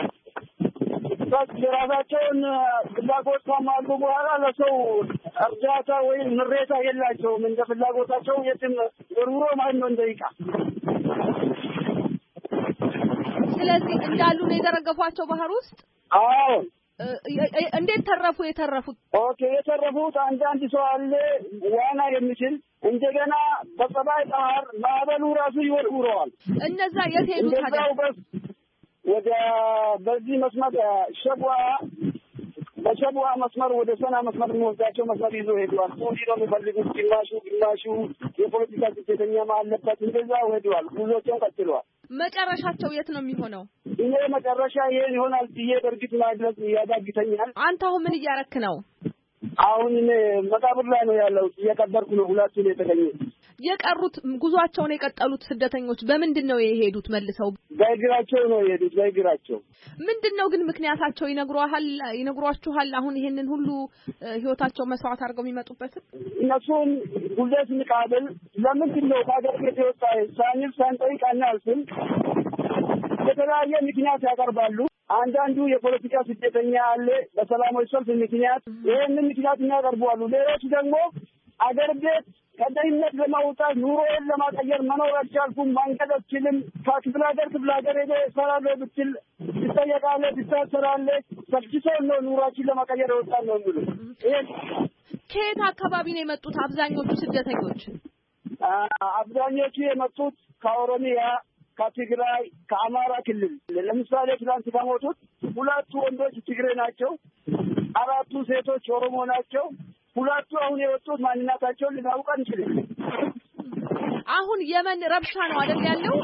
የራሳቸውን ፍላጎት ካሟሉ በኋላ ለሰው እርዳታ ወይም ምሬታ የላቸውም። እንደ ፍላጎታቸው የትም ወርውሮ ማለት ነው እንደይቃ። ስለዚህ እንዳሉ ነው የዘረገፏቸው ባህር ውስጥ። አዎ። እንዴት ተረፉ? የተረፉት የተረፉት አንዳንድ ሰው አለ ዋና የሚችል እንደገና በጸባይ ባህር ማዕበሉ ራሱ ይወርውረዋል። እነዛ የት ሄዱ ታዲያ? ወደ በዚህ መስመር በሸቡአ መስመር ወደ ሰና መስመር የሚወስዳቸው መስመር ይዞ ሄደዋል። ሱዲ ነው የሚፈልጉት። ግማሹ የፖለቲካ ስደተኛ አለበት። እንደዛ ሄደዋል። ጉዞቸውን ቀጥለዋል። መጨረሻቸው የት ነው የሚሆነው? ይሄ መጨረሻ ይሄን ይሆናል ብዬ በእርግጥ ማድረግ ያዳግተኛል። አንተ አሁን ምን እያረክ ነው? አሁን መቃብር ላይ ነው ያለው። እየቀበርኩ ነው። ሁላችሁ ነው የተገኘው። የቀሩት ጉዟቸውን የቀጠሉት ስደተኞች በምንድነው የሄዱት? መልሰው በእግራቸው ነው የሄዱት። በእግራቸው ምንድነው ግን ምክንያታቸው ይነግሯችኋል? አሁን ይሄንን ሁሉ ህይወታቸው መስዋዕት አድርገው የሚመጡበት እነሱም ጉልበት ንቃበል ለምንድነው ከሀገር ቤት የወጣ ሳንል ሳንጠይቅ አናልፍም። የተለያየ ምክንያት ያቀርባሉ። አንዳንዱ የፖለቲካ ስደተኛ አለ በሰላማዊ ሰልፍ ምክንያት ይሄንን ምክንያት የሚያቀርቡ አሉ። ሌሎች ደግሞ አገር ቤት ከደህንነት ለማውጣት ኑሮን ለማቀየር መኖር አልቻልኩም፣ መንገድ አልችልም፣ ከክፍለ ሀገር ሄደ እሰራለሁ ብትል ትጠየቃለህ፣ ትታሰራለህ፣ ሰልችተው ነው ኑሯችን ለማቀየር የወጣን ነው የሚሉት። ከየት አካባቢ ነው የመጡት አብዛኞቹ ስደተኞች? አብዛኞቹ የመጡት ከኦሮሚያ፣ ከትግራይ፣ ከአማራ ክልል። ለምሳሌ ትናንት ከሞቱት 2 ወንዶች ትግሬ ናቸው፣ 4 ሴቶች ኦሮሞ ናቸው። 2 አሁን የወጡት ማንነታቸውን ልናውቅ አንችልም። አሁን የመን ረብሻ ነው አይደል ያለው?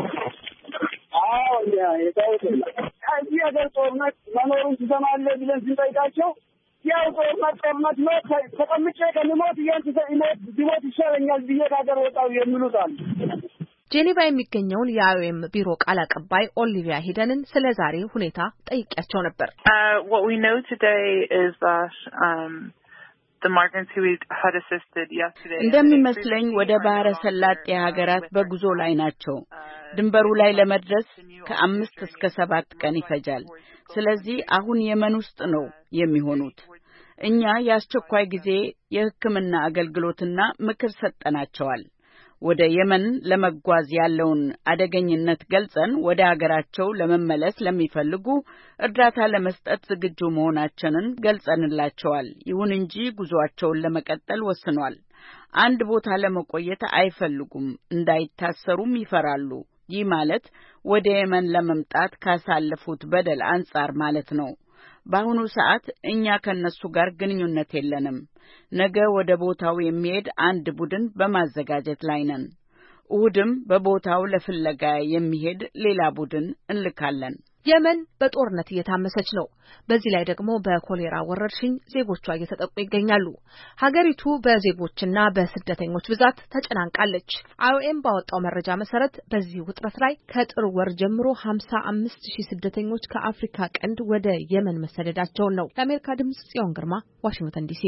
አዎ የታወቀ እዚህ ሀገር ጦርነት መኖሩን ትሰማለህ ብለን ስንጠይቃቸው ያው ጦርነት ነው ተቀምጬ ከሞት ቢሞት ይሻለኛል ብዬ ከሀገር ወጣሁ የሚሉት አሉ። ጄኔቫ የሚገኘውን የአይኦኤም ቢሮ ቃል አቀባይ ኦሊቪያ ሂደንን ስለ ዛሬ ሁኔታ ጠይቄያቸው ነበር። What we know today is that the migrants who had assisted yesterday እንደሚመስለኝ ወደ ባህረ ሰላጤ ሀገራት በጉዞ ላይ ናቸው። ድንበሩ ላይ ለመድረስ ከ5 እስከ 7 ቀን ይፈጃል። ስለዚህ አሁን የመን ውስጥ ነው የሚሆኑት። እኛ የአስቸኳይ ጊዜ የሕክምና አገልግሎትና ምክር ሰጠናቸዋል። ወደ የመን ለመጓዝ ያለውን አደገኝነት ገልጸን ወደ ሀገራቸው ለመመለስ ለሚፈልጉ እርዳታ ለመስጠት ዝግጁ መሆናችንን ገልጸንላቸዋል። ይሁን እንጂ ጉዟቸውን ለመቀጠል ወስኗል። አንድ ቦታ ለመቆየት አይፈልጉም፣ እንዳይታሰሩም ይፈራሉ። ይህ ማለት ወደ የመን ለመምጣት ካሳለፉት በደል አንጻር ማለት ነው። በአሁኑ ሰዓት እኛ ከነሱ ጋር ግንኙነት የለንም። ነገ ወደ ቦታው የሚሄድ አንድ ቡድን በማዘጋጀት ላይ ነን። እሁድም በቦታው ለፍለጋ የሚሄድ ሌላ ቡድን እንልካለን። የመን በጦርነት እየታመሰች ነው። በዚህ ላይ ደግሞ በኮሌራ ወረርሽኝ ዜጎቿ እየተጠቁ ይገኛሉ። ሀገሪቱ በዜጎችና በስደተኞች ብዛት ተጨናንቃለች። አይኦኤም ባወጣው መረጃ መሰረት በዚህ ውጥረት ላይ ከጥር ወር ጀምሮ 55,000 ስደተኞች ከአፍሪካ ቀንድ ወደ የመን መሰደዳቸውን ነው። ለአሜሪካ ድምጽ ጽዮን ግርማ፣ ዋሽንግተን ዲሲ።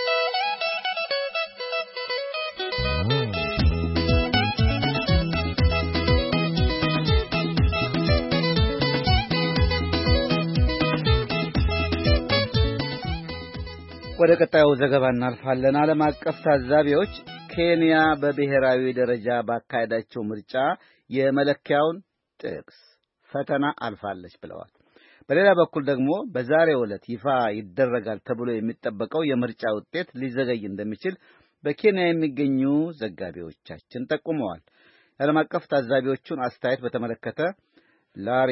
ወደ ቀጣዩ ዘገባ እናልፋለን። ዓለም አቀፍ ታዛቢዎች ኬንያ በብሔራዊ ደረጃ ባካሄዳቸው ምርጫ የመለኪያውን ጥቅስ ፈተና አልፋለች ብለዋል። በሌላ በኩል ደግሞ በዛሬው ዕለት ይፋ ይደረጋል ተብሎ የሚጠበቀው የምርጫ ውጤት ሊዘገይ እንደሚችል በኬንያ የሚገኙ ዘጋቢዎቻችን ጠቁመዋል። የዓለም አቀፍ ታዛቢዎቹን አስተያየት በተመለከተ ላሪ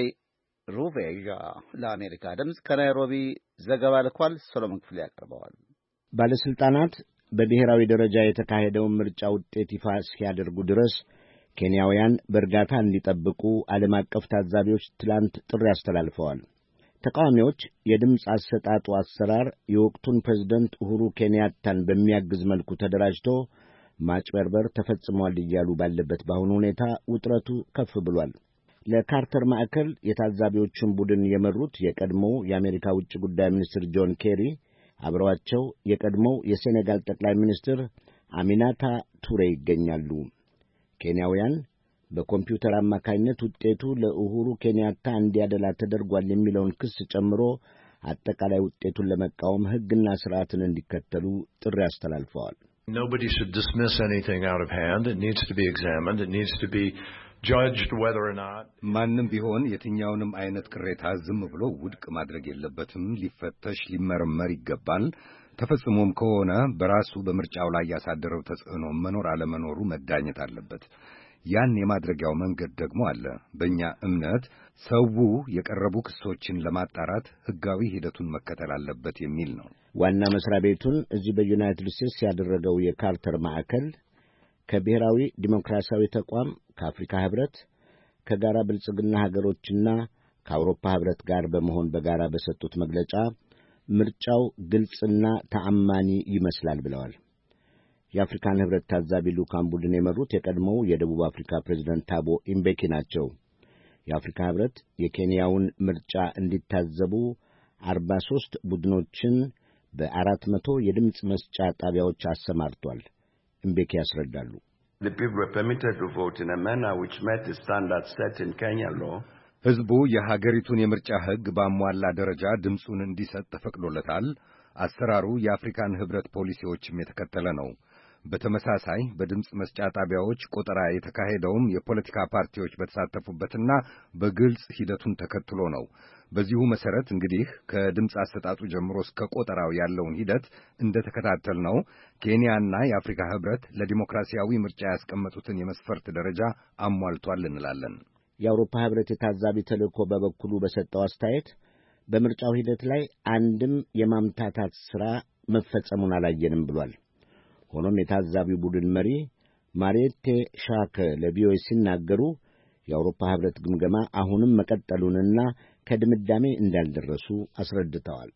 ሩቬዣ ለአሜሪካ ድምፅ ከናይሮቢ ዘገባ ልኳል። ሰሎሞን ክፍሌ ያቀርበዋል። ባለስልጣናት በብሔራዊ ደረጃ የተካሄደውን ምርጫ ውጤት ይፋ እስኪያደርጉ ድረስ ኬንያውያን በእርጋታ እንዲጠብቁ ዓለም አቀፍ ታዛቢዎች ትላንት ጥሪ አስተላልፈዋል። ተቃዋሚዎች የድምፅ አሰጣጡ አሰራር የወቅቱን ፕሬዝደንት ኡሁሩ ኬንያታን በሚያግዝ መልኩ ተደራጅቶ ማጭበርበር ተፈጽሟል እያሉ ባለበት በአሁኑ ሁኔታ ውጥረቱ ከፍ ብሏል። ለካርተር ማዕከል የታዛቢዎቹን ቡድን የመሩት የቀድሞው የአሜሪካ ውጭ ጉዳይ ሚኒስትር ጆን ኬሪ አብረዋቸው የቀድሞው የሴኔጋል ጠቅላይ ሚኒስትር አሚናታ ቱሬ ይገኛሉ። ኬንያውያን በኮምፒውተር አማካይነት ውጤቱ ለኡሁሩ ኬንያታ እንዲያደላ ተደርጓል የሚለውን ክስ ጨምሮ አጠቃላይ ውጤቱን ለመቃወም ሕግና ሥርዓትን እንዲከተሉ ጥሪ አስተላልፈዋል። Nobody should dismiss anything out of hand. It needs to be examined. It needs to be judged whether or not. ማንም ቢሆን የትኛውንም አይነት ቅሬታ ዝም ብሎ ውድቅ ማድረግ የለበትም። ሊፈተሽ ሊመረመር ይገባል። ተፈጽሞም ከሆነ በራሱ በምርጫው ላይ ያሳደረው ተጽዕኖ መኖር አለመኖሩ መዳኘት አለበት። ያን የማድረጊያው መንገድ ደግሞ አለ። በእኛ እምነት ሰው የቀረቡ ክሶችን ለማጣራት ሕጋዊ ሂደቱን መከተል አለበት የሚል ነው። ዋና መስሪያ ቤቱን እዚህ በዩናይትድ ስቴትስ ያደረገው የካርተር ማዕከል ከብሔራዊ ዲሞክራሲያዊ ተቋም፣ ከአፍሪካ ህብረት፣ ከጋራ ብልጽግና ሀገሮችና ከአውሮፓ ህብረት ጋር በመሆን በጋራ በሰጡት መግለጫ ምርጫው ግልጽና ተአማኒ ይመስላል ብለዋል። የአፍሪካን ህብረት ታዛቢ ልዑካን ቡድን የመሩት የቀድሞው የደቡብ አፍሪካ ፕሬዝዳንት ታቦ ኢምቤኪ ናቸው። የአፍሪካ ህብረት የኬንያውን ምርጫ እንዲታዘቡ 43 ቡድኖችን በ400 የድምፅ መስጫ ጣቢያዎች አሰማርቷል። ኢምቤኪ ያስረዳሉ። ህዝቡ የሀገሪቱን የምርጫ ህግ ባሟላ ደረጃ ድምፁን እንዲሰጥ ተፈቅዶለታል። አሰራሩ የአፍሪካን ህብረት ፖሊሲዎችም የተከተለ ነው። በተመሳሳይ በድምፅ መስጫ ጣቢያዎች ቆጠራ የተካሄደውም የፖለቲካ ፓርቲዎች በተሳተፉበትና በግልጽ ሂደቱን ተከትሎ ነው። በዚሁ መሰረት እንግዲህ ከድምፅ አሰጣጡ ጀምሮ እስከ ቆጠራው ያለውን ሂደት እንደተከታተል ነው። ኬንያና የአፍሪካ ህብረት ለዲሞክራሲያዊ ምርጫ ያስቀመጡትን የመስፈርት ደረጃ አሟልቷል እንላለን። የአውሮፓ ህብረት የታዛቢ ተልእኮ በበኩሉ በሰጠው አስተያየት በምርጫው ሂደት ላይ አንድም የማምታታት ሥራ መፈጸሙን አላየንም ብሏል። ሆኖም የታዛቢው ቡድን መሪ ማሪቴ ሻከ ለቪኦኤ ሲናገሩ የአውሮፓ ህብረት ግምገማ አሁንም መቀጠሉንና ከድምዳሜ እንዳልደረሱ አስረድተዋል።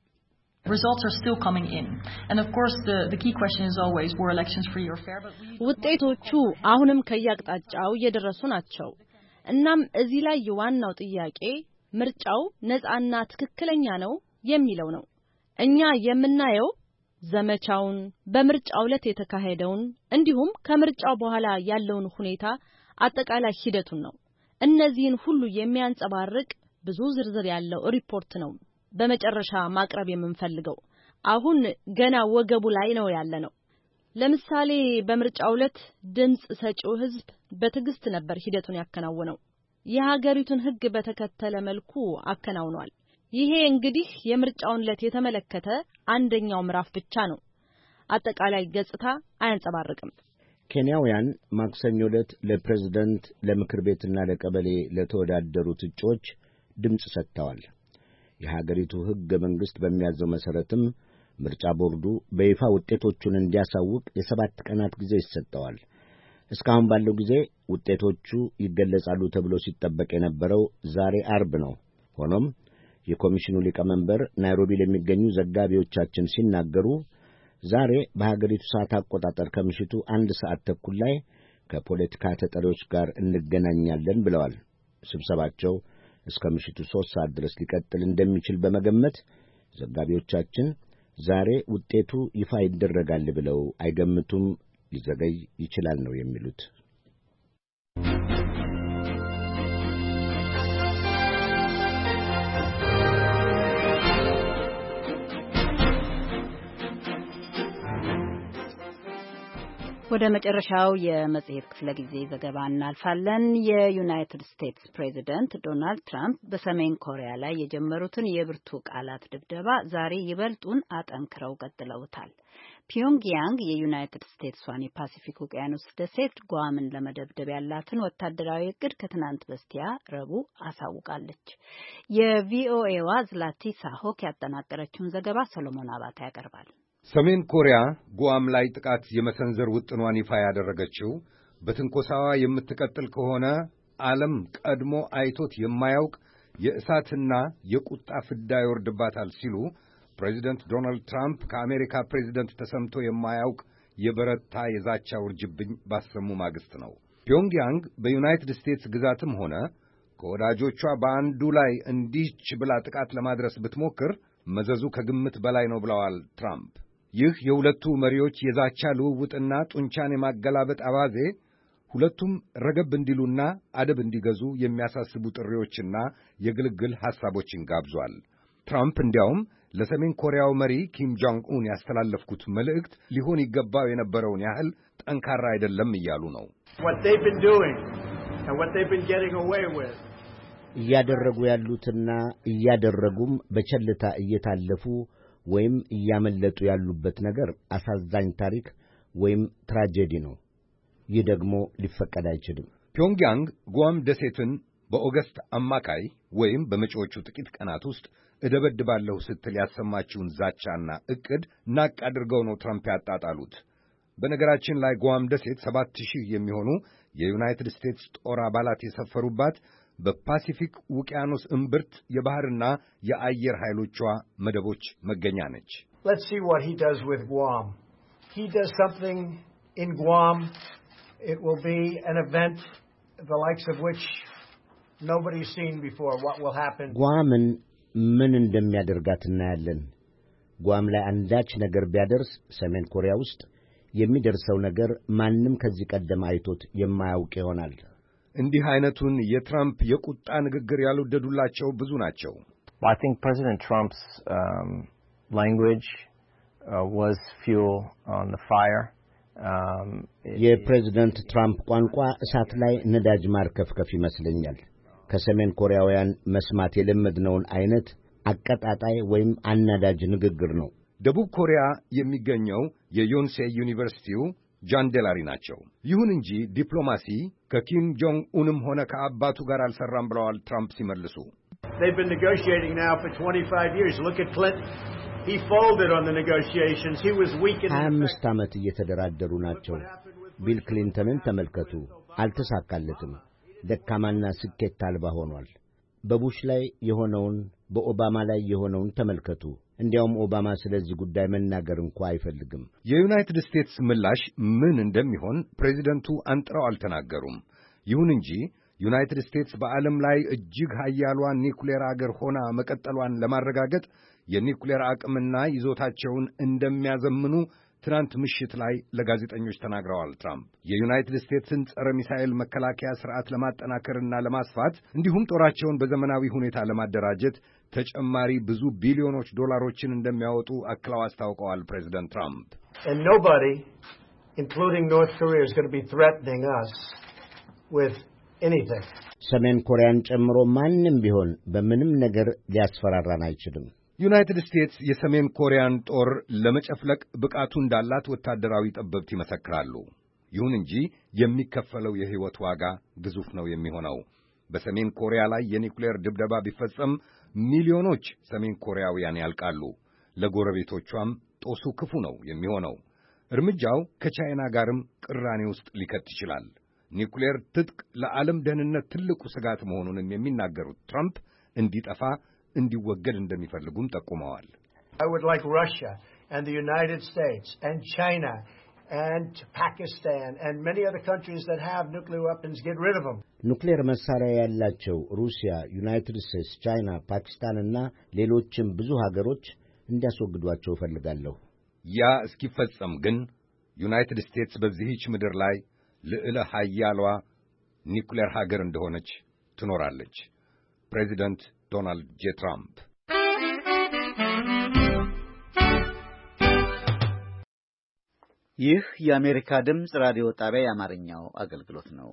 ውጤቶቹ አሁንም ከያቅጣጫው እየደረሱ ናቸው። እናም እዚህ ላይ ዋናው ጥያቄ ምርጫው ነፃና ትክክለኛ ነው የሚለው ነው። እኛ የምናየው ዘመቻውን፣ በምርጫው ዕለት የተካሄደውን እንዲሁም ከምርጫው በኋላ ያለውን ሁኔታ አጠቃላይ ሂደቱን ነው። እነዚህን ሁሉ የሚያንጸባርቅ ብዙ ዝርዝር ያለው ሪፖርት ነው በመጨረሻ ማቅረብ የምንፈልገው። አሁን ገና ወገቡ ላይ ነው ያለነው። ለምሳሌ በምርጫው ዕለት ድምጽ ሰጪው ህዝብ በትዕግስት ነበር ሂደቱን ያከናወነው። የሀገሪቱን ህግ በተከተለ መልኩ አከናውኗል። ይሄ እንግዲህ የምርጫውን ዕለት የተመለከተ አንደኛው ምዕራፍ ብቻ ነው። አጠቃላይ ገጽታ አያንጸባርቅም። ኬንያውያን ማክሰኞ ዕለት ለፕሬዝዳንት፣ ለምክር ቤትና ለቀበሌ ለተወዳደሩት እጩዎች ድምፅ ሰጥተዋል። የሀገሪቱ ሕገ መንግሥት በሚያዘው መሠረትም ምርጫ ቦርዱ በይፋ ውጤቶቹን እንዲያሳውቅ የ7 ቀናት ጊዜ ይሰጠዋል። እስካሁን ባለው ጊዜ ውጤቶቹ ይገለጻሉ ተብሎ ሲጠበቅ የነበረው ዛሬ አርብ ነው። ሆኖም የኮሚሽኑ ሊቀመንበር ናይሮቢ ለሚገኙ ዘጋቢዎቻችን ሲናገሩ ዛሬ በሀገሪቱ ሰዓት አቆጣጠር ከምሽቱ 1 ሰዓት ተኩል ላይ ከፖለቲካ ተጠሪዎች ጋር እንገናኛለን ብለዋል። ስብሰባቸው እስከ ምሽቱ 3 ሰዓት ድረስ ሊቀጥል እንደሚችል በመገመት ዘጋቢዎቻችን ዛሬ ውጤቱ ይፋ ይደረጋል ብለው አይገምቱም። ሊዘገይ ይችላል ነው የሚሉት። ወደ መጨረሻው የመጽሔት ክፍለ ጊዜ ዘገባ እናልፋለን። የዩናይትድ ስቴትስ ፕሬዚደንት ዶናልድ ትራምፕ በሰሜን ኮሪያ ላይ የጀመሩትን የብርቱ ቃላት ድብደባ ዛሬ ይበልጡን አጠንክረው ቀጥለውታል። ፒዮንግያንግ የዩናይትድ ስቴትሷን የፓሲፊክ ውቅያኖስ ደሴት ጓምን ለመደብደብ ያላትን ወታደራዊ እቅድ ከትናንት በስቲያ ረቡዕ አሳውቃለች። የቪኦኤዋ ዝላቲሳ ሆክ ያጠናቀረችውን ዘገባ ሰሎሞን አባተ ያቀርባል። ሰሜን ኮሪያ ጉዋም ላይ ጥቃት የመሰንዘር ውጥኗን ይፋ ያደረገችው በትንኮሳዋ የምትቀጥል ከሆነ ዓለም ቀድሞ አይቶት የማያውቅ የእሳትና የቁጣ ፍዳ ይወርድባታል ሲሉ ፕሬዚደንት ዶናልድ ትራምፕ ከአሜሪካ ፕሬዚደንት ተሰምቶ የማያውቅ የበረታ የዛቻ ውርጅብኝ ባሰሙ ማግስት ነው። ፒዮንግያንግ በዩናይትድ ስቴትስ ግዛትም ሆነ ከወዳጆቿ በአንዱ ላይ እንዲህች ብላ ጥቃት ለማድረስ ብትሞክር መዘዙ ከግምት በላይ ነው ብለዋል ትራምፕ። ይህ የሁለቱ መሪዎች የዛቻ ልውውጥና ጡንቻን የማገላበጥ አባዜ ሁለቱም ረገብ እንዲሉና አደብ እንዲገዙ የሚያሳስቡ ጥሪዎችና የግልግል ሐሳቦችን ጋብዟል። ትራምፕ እንዲያውም ለሰሜን ኮሪያው መሪ ኪም ጆንግ ኡን ያስተላለፍኩት መልእክት ሊሆን ይገባው የነበረውን ያህል ጠንካራ አይደለም እያሉ ነው። እያደረጉ ያሉትና እያደረጉም በቸልታ እየታለፉ ወይም እያመለጡ ያሉበት ነገር አሳዛኝ ታሪክ ወይም ትራጀዲ ነው። ይህ ደግሞ ሊፈቀድ አይችልም። ፒዮንግያንግ ጓም ደሴትን በኦገስት አማካይ ወይም በመጪዎቹ ጥቂት ቀናት ውስጥ እደበድባለሁ ስትል ያሰማችውን ዛቻና ዕቅድ ናቅ አድርገው ነው ትራምፕ ያጣጣሉት። በነገራችን ላይ ጓም ደሴት 7000 የሚሆኑ የዩናይትድ ስቴትስ ጦር አባላት የሰፈሩባት በፓሲፊክ ውቅያኖስ እምብርት የባህርና የአየር ኃይሎቿ መደቦች መገኛ ነች። Let's see what he does with Guam. He does something in Guam. It will be an event the likes of which nobody's seen before. What will happen? ጓምን ምን እንደሚያደርጋት እናያለን። ጓም ላይ አንዳች ነገር ቢያደርስ ሰሜን ኮሪያ ውስጥ የሚደርሰው ነገር ማንም ከዚህ ቀደም አይቶት የማያውቅ ይሆናል። እንዲህ አይነቱን የትራምፕ የቁጣ ንግግር ያልወደዱላቸው ብዙ ናቸው። I think President Trump's language was fuel on the fire. የፕሬዝዳንት ትራምፕ ቋንቋ እሳት ላይ ነዳጅ ማርከፍከፍ ይመስለኛል። ከሰሜን ኮሪያውያን መስማት የለመድነውን አይነት አቀጣጣይ ወይም አናዳጅ ንግግር ነው። ደቡብ ኮሪያ የሚገኘው የዮንሴ ዩኒቨርሲቲው ጃን ዴላሪ ናቸው። ይሁን እንጂ ዲፕሎማሲ ከኪም ጆንግ ኡንም ሆነ ከአባቱ ጋር አልሰራም ብለዋል ትራምፕ ሲመልሱ። They've been negotiating now for 25 years. Look at Clinton. He folded on the negotiations. He was weak in 25 ዓመት እየተደራደሩ ናቸው። ቢል ክሊንተንን ተመልከቱ። አልተሳካለትም። ደካማና ስኬት አልባ ሆኗል። በቡሽ ላይ የሆነውን በኦባማ ላይ የሆነውን ተመልከቱ። እንዲያውም ኦባማ ስለዚህ ጉዳይ መናገር እንኳን አይፈልግም። የዩናይትድ ስቴትስ ምላሽ ምን እንደሚሆን ፕሬዚደንቱ አንጥረው አልተናገሩም። ይሁን እንጂ ዩናይትድ ስቴትስ በዓለም ላይ እጅግ ኃያሏ ኒኩሌር አገር ሆና መቀጠሏን ለማረጋገጥ የኒኩሌር አቅምና ይዞታቸውን እንደሚያዘምኑ ትናንት ምሽት ላይ ለጋዜጠኞች ተናግረዋል። ትራምፕ የዩናይትድ ስቴትስን ጸረ ሚሳኤል መከላከያ ሥርዓት ለማጠናከርና ለማስፋት እንዲሁም ጦራቸውን በዘመናዊ ሁኔታ ለማደራጀት ተጨማሪ ብዙ ቢሊዮኖች ዶላሮችን እንደሚያወጡ አክለው አስታውቀዋል። ፕሬዚደንት ትራምፕ and nobody including North Korea is going to be threatening us with anything. ሰሜን ኮሪያን ጨምሮ ማንም ቢሆን በምንም ነገር ሊያስፈራራን አይችልም። ዩናይትድ ስቴትስ የሰሜን ኮሪያን ጦር ለመጨፍለቅ ብቃቱ እንዳላት ወታደራዊ ጠበብት ይመሰክራሉ። ይሁን እንጂ የሚከፈለው የሕይወት ዋጋ ግዙፍ ነው የሚሆነው። በሰሜን ኮሪያ ላይ የኒኩሌር ድብደባ ቢፈጸም ሚሊዮኖች ሰሜን ኮሪያውያን ያልቃሉ። ለጎረቤቶቿም ጦሱ ክፉ ነው የሚሆነው። እርምጃው ከቻይና ጋርም ቅራኔ ውስጥ ሊከት ይችላል። ኒኩሌር ትጥቅ ለዓለም ደህንነት ትልቁ ስጋት መሆኑንም የሚናገሩት ትራምፕ እንዲጠፋ እንዲወገድ እንደሚፈልጉም ጠቁመዋል። I would like Russia and the United States and China and Pakistan and many other countries that have nuclear weapons get rid of them. ኑክሌር መሳሪያ ያላቸው ሩሲያ፣ ዩናይትድ ስቴትስ፣ ቻይና፣ ፓኪስታንና ሌሎችም ብዙ ሀገሮች እንዲያስወግዷቸው እፈልጋለሁ። ያ እስኪፈጸም ግን ዩናይትድ ስቴትስ በዚህች ምድር ላይ ልዕለ ኃያሏ ኒኩሌር ሀገር እንደሆነች ትኖራለች። ፕሬዚደንት ዶናልድ ጄ ትራምፕ። ይህ የአሜሪካ ድምፅ ራዲዮ ጣቢያ የአማርኛው አገልግሎት ነው።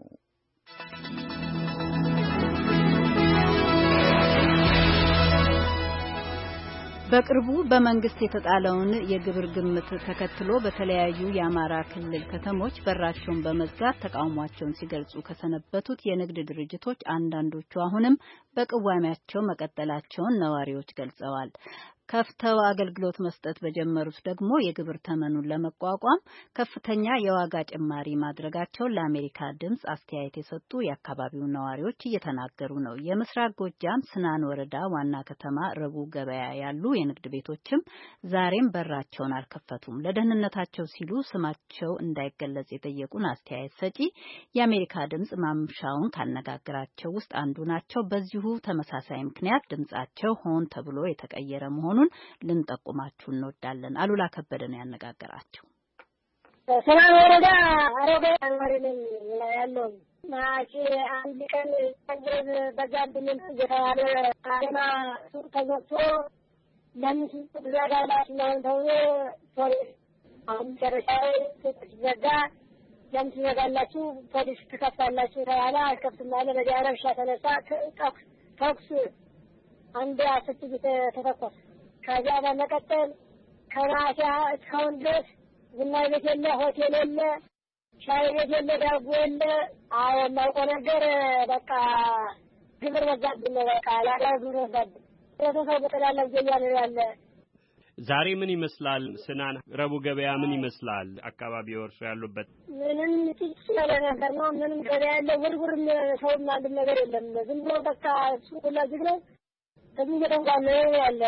በቅርቡ በመንግስት የተጣለውን የግብር ግምት ተከትሎ በተለያዩ የአማራ ክልል ከተሞች በራቸውን በመዝጋት ተቃውሟቸውን ሲገልጹ ከሰነበቱት የንግድ ድርጅቶች አንዳንዶቹ አሁንም በቅዋሜያቸው መቀጠላቸውን ነዋሪዎች ገልጸዋል። ከፍተው አገልግሎት መስጠት በጀመሩት ደግሞ የግብር ተመኑን ለመቋቋም ከፍተኛ የዋጋ ጭማሪ ማድረጋቸውን ለአሜሪካ ድምፅ አስተያየት የሰጡ የአካባቢው ነዋሪዎች እየተናገሩ ነው። የምስራቅ ጎጃም ስናን ወረዳ ዋና ከተማ ረቡ ገበያ ያሉ የንግድ ቤቶችም ዛሬም በራቸውን አልከፈቱም። ለደህንነታቸው ሲሉ ስማቸው እንዳይገለጽ የጠየቁን አስተያየት ሰጪ የአሜሪካ ድምፅ ማምሻውን ካነጋገራቸው ውስጥ አንዱ ናቸው። በዚሁ ተመሳሳይ ምክንያት ድምጻቸው ሆን ተብሎ የተቀየረ መሆኑን ልንጠቁማችሁ እንወዳለን። አሉላ ከበደ ነው ያነጋገራቸው። ሰላም ወረዳ አሮጌ አንወርልኝ ያለው ማጪ አንድ ቀን ተግብር በዛብኝ እየተባለ አለማ ሱቅ ተዘግቶ ለምን ዘጋላችሁ ነው ተብሎ ፖሊስ አሁን ጨረሻ ሱቅ ሲዘጋ ለምን ትዘጋላችሁ ፖሊስ ትከፍታላችሁ ተባለ። አልከፍትም አለ። በዚያ ረብሻ ተነሳ። ተኩስ አንድ 10 ጊዜ ተተኮሰ። ከዚያ በመቀጠል ከማታ እስካሁን ድረስ ቡና ቤት የለ፣ ሆቴል የለ፣ ሻይ ቤት የለ፣ ዳቦ የለ። አዎ የማውቀው ነገር በቃ ግብር በዛብን። በቃ ያለ ግብር በዛብን። ቤተሰብ በጠላላ እያለ ያለ። ዛሬ ምን ይመስላል? ስናን ረቡ ገበያ ምን ይመስላል? አካባቢው እርሶ ያሉበት ምንም ጥቂት ያለ ነገር ነው። ምንም ገበያ ያለ ውርውርም ሰውም አንድ ነገር የለም። ዝም ብሎ በቃ ሱቅ ሁላ ዝግ ነው። ከዚህ እየተንጓለ ያለ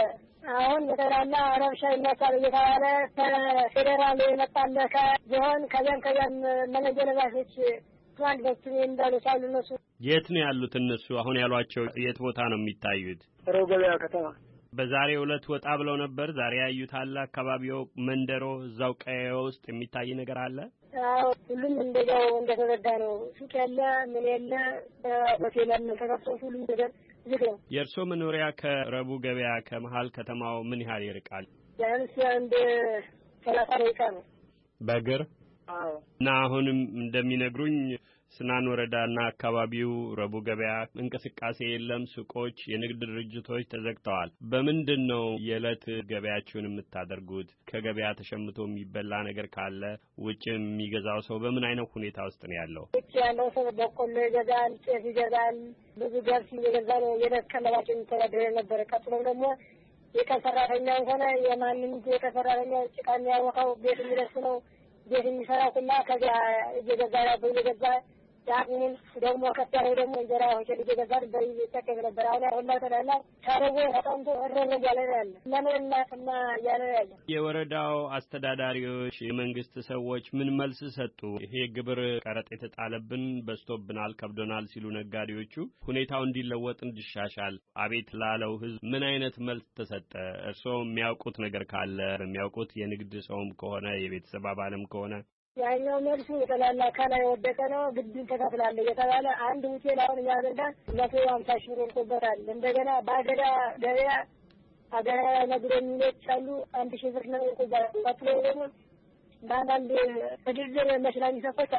አሁን በተላላ ረብሻ ይመጣል እየተባለ ከፌዴራል የመጣለ ከዞን ከዚያም መለጀለባሾች ትራንስፖርት እንዳሉ ሳሉ እነሱ የት ነው ያሉት? እነሱ አሁን ያሏቸው የት ቦታ ነው የሚታዩት? ሮገቢያ ከተማ በዛሬው ዕለት ወጣ ብለው ነበር። ዛሬ ያዩት አለ አካባቢው መንደሮ እዛው ቀየው ውስጥ የሚታይ ነገር አለ? አዎ ሁሉም እንደዛው እንደተረዳ ነው። ሱቅ ያለ ምን ያለ ሆቴል ያለ ተከፍቶ ሁሉም ነገር ዝግ ነው። የእርሶ መኖሪያ ከረቡ ገበያ ከመሃል ከተማው ምን ያህል ይርቃል? ቢያንስ አንድ 30 ደቂቃ ነው በእግር። አዎ እና አሁንም እንደሚነግሩኝ ስናን ወረዳና አካባቢው ረቡ ገበያ እንቅስቃሴ የለም። ሱቆች፣ የንግድ ድርጅቶች ተዘግተዋል። በምንድን ነው የዕለት ገበያችሁን የምታደርጉት? ከገበያ ተሸምቶ የሚበላ ነገር ካለ ውጭ የሚገዛው ሰው በምን አይነት ሁኔታ ውስጥ ነው ያለው? ውጭ ያለው ሰው በቆሎ ይገዛል፣ ጤፍ ይገዛል፣ ብዙ ገብስ እየገዛ ነው የዕለት ቀለባቸው የሚተዳደር ነበር። ቀጥሎ ደግሞ የቀን ሰራተኛው ሆነ የማንም የቀን ሰራተኛ ጭቃ የሚያወቃው ቤት የሚደርስ ነው ቤት የሚሰራ ሁላ ከዚያ እየገዛ ያለው እየገዛ ያንን ደግሞ ከታው ደግሞ እንጀራ ሆቴል እየገዛ በይተከብ ነበር። አሁን ተላላ ታረጎ ተጠምቶ እረረጋ ላይ ያለ ለምንናትና ያለ ያለ የወረዳው አስተዳዳሪዎች የመንግስት ሰዎች ምን መልስ ሰጡ? ይሄ ግብር ቀረጥ የተጣለብን በስቶብናል ከብዶናል ሲሉ ነጋዴዎቹ ሁኔታው እንዲለወጥ እንዲሻሻል አቤት ላለው ህዝብ ምን አይነት መልስ ተሰጠ? እርስዎ የሚያውቁት ነገር ካለ የሚያውቁት የንግድ ሰውም ከሆነ የቤተሰብ አባልም ከሆነ ያኛው መልሱ የተላላ ከላይ ወደቀ ነው ግድን ተከፍላለ የተባለ አንድ ሆቴል አሁን ያዘንዳ 150 ሺህ ብር ቆበታል። እንደገና ባገዳ ገበያ አገራ ነግረኞች አሉ 1000 ብር ነው ቆባል። ቀጥሎ ደግሞ ባንዳንድ በድርድር መስላኝ ሰፈር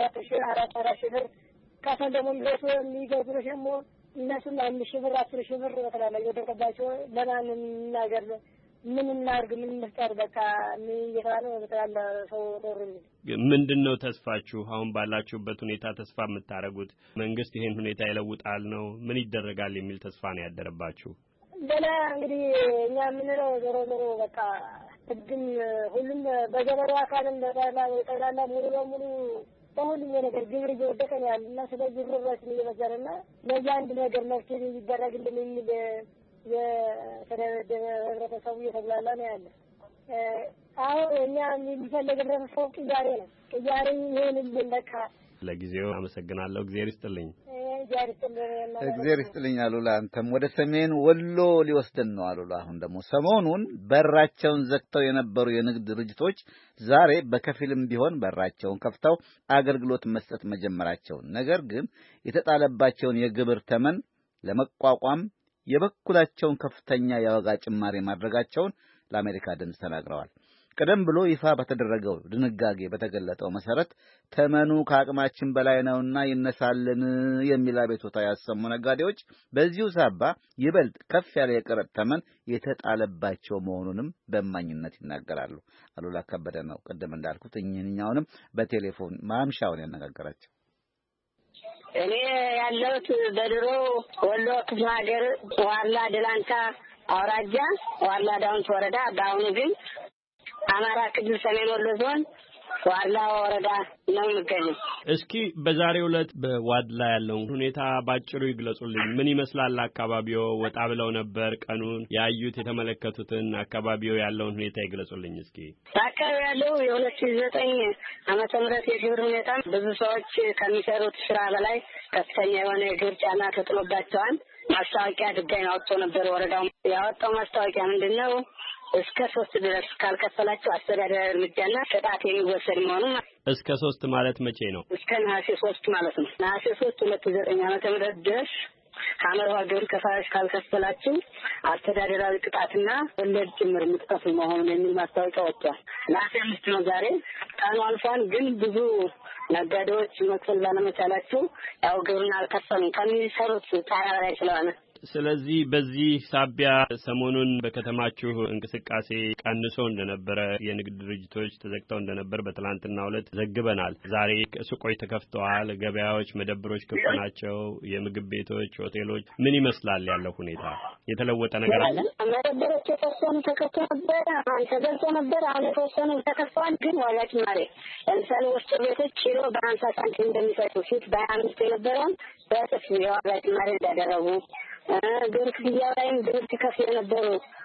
4 ብር ካሰን ደግሞ ምድረሱ የሚገዙ ደግሞ እነሱም 5000 ብር 10000 ብር ተላላ ወደቀባቸው። ለማንም ነገር ምን እናርግ ምን እንፍጠር በቃ የሚየታነው በተላላ ሰው ጦርኝ ምንድነው ተስፋችሁ? አሁን ባላችሁበት ሁኔታ ተስፋ የምታረጉት መንግስት ይሄን ሁኔታ ይለውጣል ነው? ምን ይደረጋል የሚል ተስፋ ነው ያደረባችሁ? በላ እንግዲህ እኛ ምንለው ዞሮ በቃ ግን ሁሉም በገበሬው አካልም በጠቅላላ ሙሉ በሙሉ በሁሉም ነገር ግብር እየወደቀ ነው ያለና ስለዚህ ብሮች እየበዛልና ለዚህ አንድ ነገር መፍትሄ ይደረግልን የሚል የተደረደረ ህብረተሰቡ እየተብላላ ነው ያለ። አሁን እኛ የሚፈልግ ህብረተሰቡ ቅያሬ ይሄንልን በቃ። ለጊዜው አመሰግናለሁ። እግዚአብሔር ይስጥልኝ። እግዚአብሔር ይስጥልኝ አሉላ። አንተም ወደ ሰሜን ወሎ ሊወስደን ነው አሉላ። አሁን ደግሞ ሰሞኑን በራቸውን ዘግተው የነበሩ የንግድ ድርጅቶች ዛሬ በከፊልም ቢሆን በራቸውን ከፍተው አገልግሎት መስጠት መጀመራቸውን፣ ነገር ግን የተጣለባቸውን የግብር ተመን ለመቋቋም የበኩላቸውን ከፍተኛ የዋጋ ጭማሪ ማድረጋቸውን ለአሜሪካ ድምፅ ተናግረዋል። ቀደም ብሎ ይፋ በተደረገው ድንጋጌ በተገለጠው መሰረት ተመኑ ከአቅማችን በላይ ነውና ይነሳልን የሚል አቤቱታ ያሰሙ ነጋዴዎች በዚሁ ሳባ ይበልጥ ከፍ ያለ የቀረጥ ተመን የተጣለባቸው መሆኑንም በእማኝነት ይናገራሉ። አሉላ ከበደ ነው ቀደም እንዳልኩት እኛውንም በቴሌፎን ማምሻውን ያነጋገራቸው። እኔ ያለሁት በድሮ ወሎ ክፍለ ሀገር ዋላ ደላንታ አውራጃ ዋላ ዳውንት ወረዳ፣ በአሁኑ ግን አማራ ክልል ሰሜን ወሎ ዞን ዋላ ወረዳ ነው የሚገኘው። እስኪ በዛሬው ዕለት በዋድላ ያለውን ሁኔታ ባጭሩ ይግለጹልኝ። ምን ይመስላል አካባቢው? ወጣ ብለው ነበር ቀኑን ያዩት የተመለከቱትን አካባቢው ያለውን ሁኔታ ይግለጹልኝ እስኪ። አካባቢው ያለው የ2009 ዓመተ ምህረት የግብር ሁኔታ ብዙ ሰዎች ከሚሰሩት ስራ በላይ ከፍተኛ የሆነ የግብር ጫና ተጥሎባቸዋል። ማስታወቂያ ድጋሚ አውጥቶ ነበር። ወረዳው ያወጣው ማስታወቂያ ምንድነው? እስከ 3 ድረስ ካልከፈላችሁ አስተዳደራዊ እርምጃና ቅጣት የሚወሰድ መሆኑን። እስከ 3 ማለት መቼ ነው? እስከ ነሐሴ 3 ማለት ነው። ነሐሴ 3 2009 ዓመተ ምህረት ድረስ ከአመራው ግብር ከፋዮች ካልከፈላችሁ አስተዳደራዊ ቅጣትና ወለድ ጭምር የምትከፍሉ መሆኑን የሚል ማስታወቂያ ወጥቷል። ነሐሴ 5 ነው ዛሬ። ቀኑ አልፏል፣ ግን ብዙ ነጋዴዎች መክፈል ባለመቻላቸው ያው ግብርን አልከፈሉም ከሚሰሩት ጣራ በላይ ስለሆነ። ስለዚህ በዚህ ሳቢያ ሰሞኑን በከተማችሁ እንቅስቃሴ ቀንሶ እንደነበረ፣ የንግድ ድርጅቶች ተዘግተው እንደነበር በትላንትናው ዕለት ዘግበናል። ዛሬ ሱቆች ተከፍተዋል፣ ገበያዎች፣ መደብሮች ክፍት ናቸው። የምግብ ቤቶች፣ ሆቴሎች ምን ይመስላል ያለው ሁኔታ? የተለወጠ ነገር አለ? መደብሮች የተወሰኑ ተከፍተው ነበር፣ ተዘግቶ ነበር። አሁን የተወሰኑ ተከፍተዋል፣ ግን ዋጋ ጭማሪ። ለምሳሌ ወፍጮ ቤቶች ኪሎ በ50 ሳንቲም እንደሚሰጡ ፊት በ25 የነበረውን በእጥፍ የዋጋ ጭማሪ እንዳደረጉ፣ ግብር ክፍያ ላይም ግብር ሲከፍሉ የነበሩ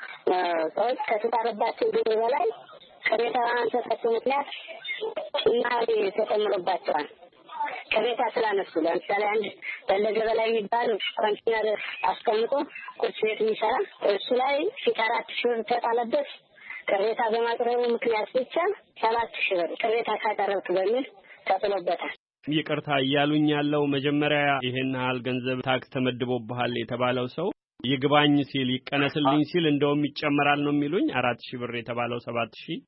ሰዎች ከተጣለባቸው ግብር በላይ ቅሬታ በማንሳታቸው ምክንያት ጭማሪ ተጨምሮባቸዋል። ቅሬታ ስላነሱ ለምሳሌ አንድ በለገ በላይ የሚባል ኮንቲነር አስቀምጦ ቁርስ ቤት የሚሰራ እሱ ላይ ፊት 4,000 ብር ተጣለበት። ቅሬታ በማቅረቡ ምክንያት ብቻ 7,000 ብር ቅሬታ ካቀረብክ በሚል ተጥሎበታል። ይቅርታ እያሉኝ ያለው መጀመሪያ ይሄን ያህል ገንዘብ ታክስ ተመድቦብሃል የተባለው ሰው ይግባኝ ሲል ይቀነስልኝ ሲል እንደውም ይጨመራል ነው የሚሉኝ 4,000 ብር የተባለው 7,000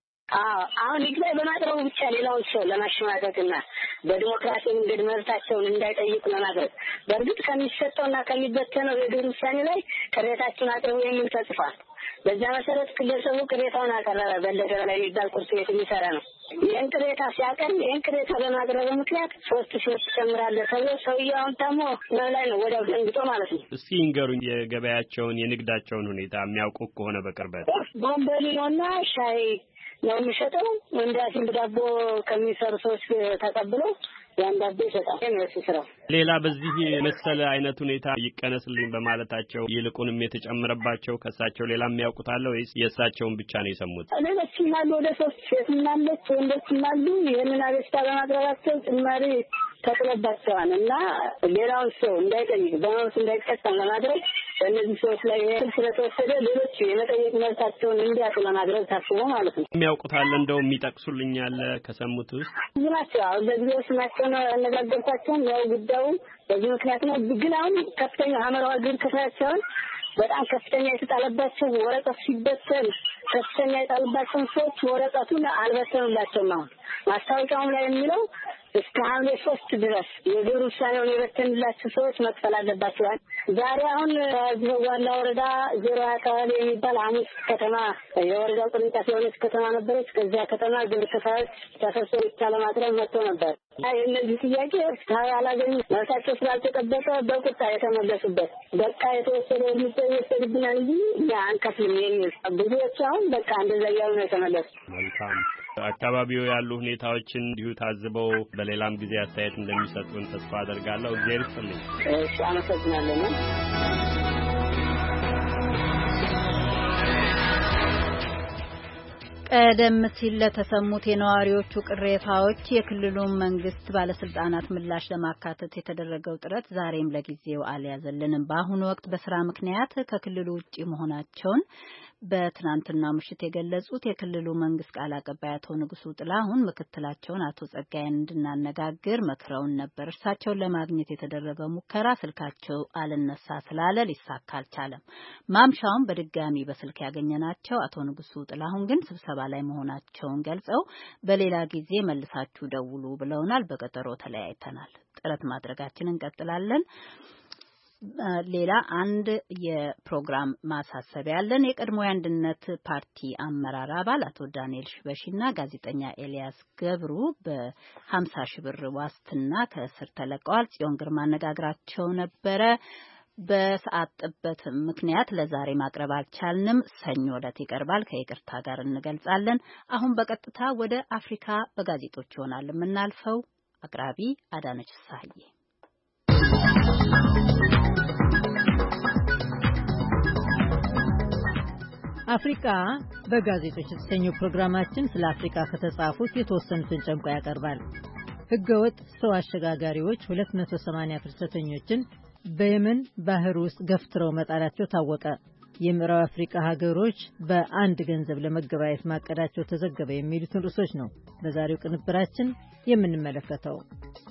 አሁን ይግባኝ በማቅረቡ ብቻ ሌላውን ሰው ለማሸማቀቅና በዲሞክራሲ መንገድ መብታቸውን እንዳይጠይቁ ለማድረግ በእርግጥ ከሚሰጠውና ከሚበተነው የግብር ውሳኔ ላይ ቅሬታቸውን አቅርቡ የሚል ተጽፏል። በዛ መሰረት ግለሰቡ ቅሬታውን አቀረበ። በለገ በላይ የሚባል ቁርስ ቤት የሚሰራ ነው። ይህን ቅሬታ ሲያቀርብ ይህን ቅሬታ በማቅረቡ ምክንያት 3,000 ብር ትጨምራለህ ተብሎ ሰውዬውን ደግሞ ላይ ነው ወዲያው ደንግጦ ማለት ነው። እስቲ ይንገሩኝ የገበያቸውን የንግዳቸውን ሁኔታ የሚያውቁ ከሆነ በቅርበት። ቦምቦሊኖና ሻይ ነው የሚሸጠው። እንዳሲም ዳቦ ከሚሰሩ ሰዎች ተቀብሎ ያን ዳቦ ይሸጣል ነው ስራው። ሌላ በዚህ መሰለ አይነት ሁኔታ ይቀነስልኝ በማለታቸው ይልቁንም የተጨመረባቸው ከሳቸው ሌላ የሚያውቁት አለ ወይስ የእሳቸውን ብቻ ነው የሰሙት? ሌሎችም አሉ ወደ 3 ሴት ምናለች ወንዶችም አሉ። ይህንን አቤቱታ በማቅረባቸው ጭማሪ ተጥሎባቸዋል እና ሌላውን ሰው እንዳይጠይቅ በመብት እንዳይቀጣም ለማድረግ በእነዚህ ሰዎች ላይ ስለተወሰደ ሌሎች የመጠየቅ መብታቸውን እንዲያጡ ለማድረግ ታስቦ ማለት ነው። የሚያውቁት አለ እንደው የሚጠቅሱልኝ አለ ከሰሙት ውስጥ? ብዙ ናቸው። አሁን በጊዜው ስማቸውን አነጋገርኳቸውም ያው ጉዳዩ በዚህ ምክንያት ነው። ግን አሁን ከፍተኛ ሀመራዋ ግብር ከፋያቸውን በጣም ከፍተኛ የተጣለባቸው ወረቀት ሲበተን ከፍተኛ የጣለባቸውን ሰዎች ወረቀቱን አልበተኑላቸውም። አሁን ማስታወቂያውም ላይ የሚለው እስከ ሐምሌ 3 ድረስ የግብር ውሳኔውን የበተንላቸው ሰዎች መክፈል አለባቸው። ዛሬ አሁን እዚህ ዋና ወረዳ 0 አካባቢ የሚባል ሐሙስ ከተማ የወረዳው ቅርንጫፍ የሆነች ከተማ ነበረች። ከዚያ ከተማ ግብር ከፋዮች ተሰብስበው ብቻ ለማቅረብ መጥተው ነበር። የእነዚህ ጥያቄ እስካሁን አላገኙ መብታቸው ስላልተጠበቀ በቁጣ የተመለሱበት በቃ የተወሰደ እርምጃ ይወሰድብናል እንጂ እኛ አንከፍልም የሚል ብዙዎች አሁን በቃ እንደዛ እያሉ ነው የተመለሱ። መልካም አካባቢው ያሉ ሁኔታዎችን እንዲሁ ታዝበው በሌላም ጊዜ አስተያየት እንደሚሰጡን ተስፋ አደርጋለሁ። እግዚአብሔር ይስጥልኝ። እሺ፣ አመሰግናለሁ። ቀደም ሲል ለተሰሙት የነዋሪዎቹ ቅሬታዎች የክልሉን መንግስት ባለስልጣናት ምላሽ ለማካተት የተደረገው ጥረት ዛሬም ለጊዜው አልያዘልንም። በአሁኑ ወቅት በስራ ምክንያት ከክልሉ ውጪ መሆናቸውን በትናንትናው ምሽት የገለጹት የክልሉ መንግስት ቃል አቀባይ አቶ ንጉሱ ጥላሁን ምክትላቸውን አቶ ጸጋዬን እንድናነጋግር መክረውን ነበር። እርሳቸውን ለማግኘት የተደረገው ሙከራ ስልካቸው አልነሳ ስላለ ሊሳካ አልቻለም። ማምሻውን በድጋሚ በስልክ ያገኘናቸው አቶ ንጉሱ ጥላሁን ግን ስብሰባ ላይ መሆናቸውን ገልጸው በሌላ ጊዜ መልሳችሁ ደውሉ ብለውናል። በቀጠሮ ተለያይተናል። ጥረት ማድረጋችንን እንቀጥላለን። ሌላ አንድ የፕሮግራም ማሳሰቢያ ያለን የቀድሞ የአንድነት ፓርቲ አመራር አባል አቶ ዳንኤል ሽበሺና ጋዜጠኛ ኤልያስ ገብሩ በ50 ሺህ ብር ዋስትና ከእስር ተለቀዋል። ጽዮን ግርማ አነጋግራቸው ነበረ። በሰዓት ጥበት ምክንያት ለዛሬ ማቅረብ አልቻልንም። ሰኞ ዕለት ይቀርባል። ከይቅርታ ጋር እንገልጻለን። አሁን በቀጥታ ወደ አፍሪካ በጋዜጦች ይሆናል የምናልፈው። አቅራቢ አዳነች ሳህዬ። አፍሪካ በጋዜጦች የተሰኘው ፕሮግራማችን ስለ አፍሪካ ከተጻፉት የተወሰኑትን ጨምቆ ያቀርባል። ህገወጥ ሰው አሸጋጋሪዎች 280 ፍልሰተኞችን በየመን ባህር ውስጥ ገፍትረው መጣላቸው ታወቀ። የምዕራብ አፍሪካ ሀገሮች በአንድ ገንዘብ ለመገበያየት ማቀዳቸው ተዘገበ። የሚሉትን ርዕሶች ነው በዛሬው ቅንብራችን የምንመለከተው።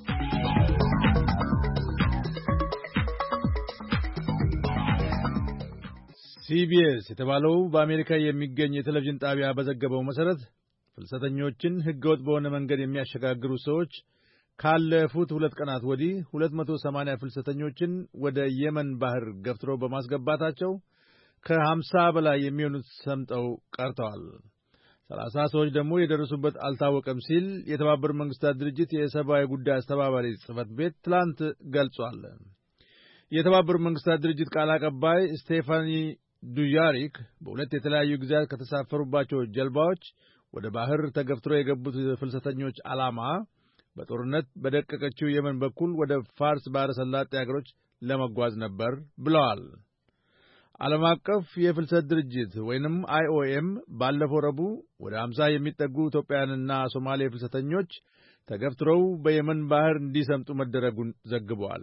ሲቢኤስ የተባለው በአሜሪካ የሚገኝ የቴሌቪዥን ጣቢያ በዘገበው መሰረት ፍልሰተኞችን ህገወጥ በሆነ መንገድ የሚያሸጋግሩ ሰዎች ካለፉት 2 ቀናት ወዲህ 280 ፍልሰተኞችን ወደ የመን ባህር ገፍትረው በማስገባታቸው ከ50 በላይ የሚሆኑት ሰምጠው ቀርተዋል። 30 ሰዎች ደግሞ የደረሱበት አልታወቀም ሲል የተባበሩት መንግስታት ድርጅት የሰብአዊ ጉዳይ አስተባባሪ ጽሕፈት ቤት ትላንት ገልጿል። የተባበሩት መንግስታት ድርጅት ቃል አቀባይ ስቴፋኒ ዱጃሪክ በሁለት የተለያዩ ጊዜያት ከተሳፈሩባቸው ጀልባዎች ወደ ባህር ተገፍትረው የገቡት ፍልሰተኞች ዓላማ በጦርነት በደቀቀችው የመን በኩል ወደ ፋርስ ባህረ ሰላጤ ሀገሮች ለመጓዝ ነበር ብለዋል። ዓለም አቀፍ የፍልሰት ድርጅት ወይንም IOM ባለፈው ረቡዕ ወደ 50 የሚጠጉ ኢትዮጵያውያንና ሶማሌ ፍልሰተኞች ተገፍትረው በየመን ባህር እንዲሰምጡ መደረጉን ዘግበዋል።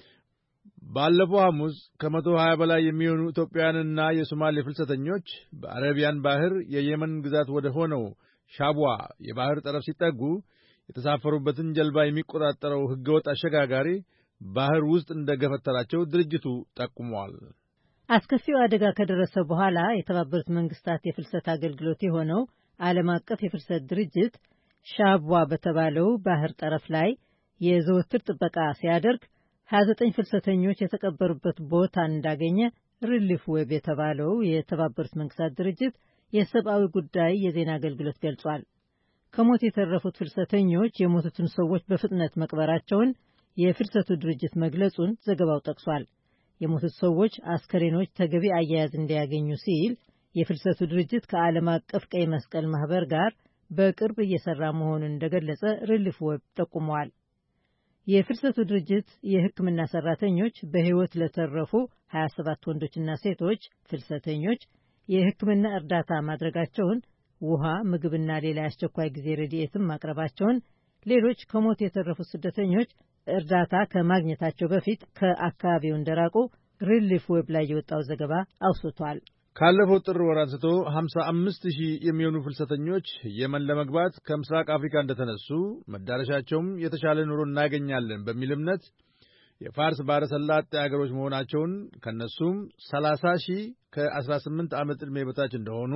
ባለፈው ሐሙስ ከ120 በላይ የሚሆኑ ኢትዮጵያውያንና የሶማሌ ፍልሰተኞች በአረቢያን ባህር የየመን ግዛት ወደ ሆነው ሻቧ የባህር ጠረፍ ሲጠጉ የተሳፈሩበትን ጀልባ የሚቆጣጠረው ሕገወጥ አሸጋጋሪ ባህር ውስጥ እንደገፈተራቸው ድርጅቱ ጠቁሟል። አስከፊው አደጋ ከደረሰ በኋላ የተባበሩት መንግስታት የፍልሰት አገልግሎት የሆነው ዓለም አቀፍ የፍልሰት ድርጅት ሻቧ በተባለው ባህር ጠረፍ ላይ የዘወትር ጥበቃ ሲያደርግ 29 ፍልሰተኞች የተቀበሩበት ቦታ እንዳገኘ ሪሊፍ ዌብ የተባለው የተባበሩት መንግስታት ድርጅት የሰብአዊ ጉዳይ የዜና አገልግሎት ገልጿል። ከሞት የተረፉት ፍልሰተኞች የሞቱትን ሰዎች በፍጥነት መቅበራቸውን የፍልሰቱ ድርጅት መግለጹን ዘገባው ጠቅሷል። የሞቱት ሰዎች አስከሬኖች ተገቢ አያያዝ እንዲያገኙ ሲል የፍልሰቱ ድርጅት ከዓለም አቀፍ ቀይ መስቀል ማህበር ጋር በቅርብ እየሰራ መሆኑን እንደገለጸ ሪሊፍ ዌብ ጠቁመዋል። የፍልሰቱ ድርጅት የሕክምና ሰራተኞች በህይወት ለተረፉ 27 ወንዶችና ሴቶች ፍልሰተኞች የሕክምና እርዳታ ማድረጋቸውን፣ ውሃ፣ ምግብና ሌላ የአስቸኳይ ጊዜ ረድኤትም ማቅረባቸውን፣ ሌሎች ከሞት የተረፉት ስደተኞች እርዳታ ከማግኘታቸው በፊት ከአካባቢው እንደራቁ ሪሊፍ ዌብ ላይ የወጣው ዘገባ አውስቷል። ካለፈው ጥር ወር አንስቶ 55,000 የሚሆኑ ፍልሰተኞች የመን ለመግባት ከምስራቅ አፍሪካ እንደተነሱ መዳረሻቸውም የተሻለ ኑሮ እናገኛለን በሚል እምነት የፋርስ ባሕረ ሰላጤ አገሮች መሆናቸውን ከነሱም 30,000 ከ18 ዓመት ዕድሜ በታች እንደሆኑ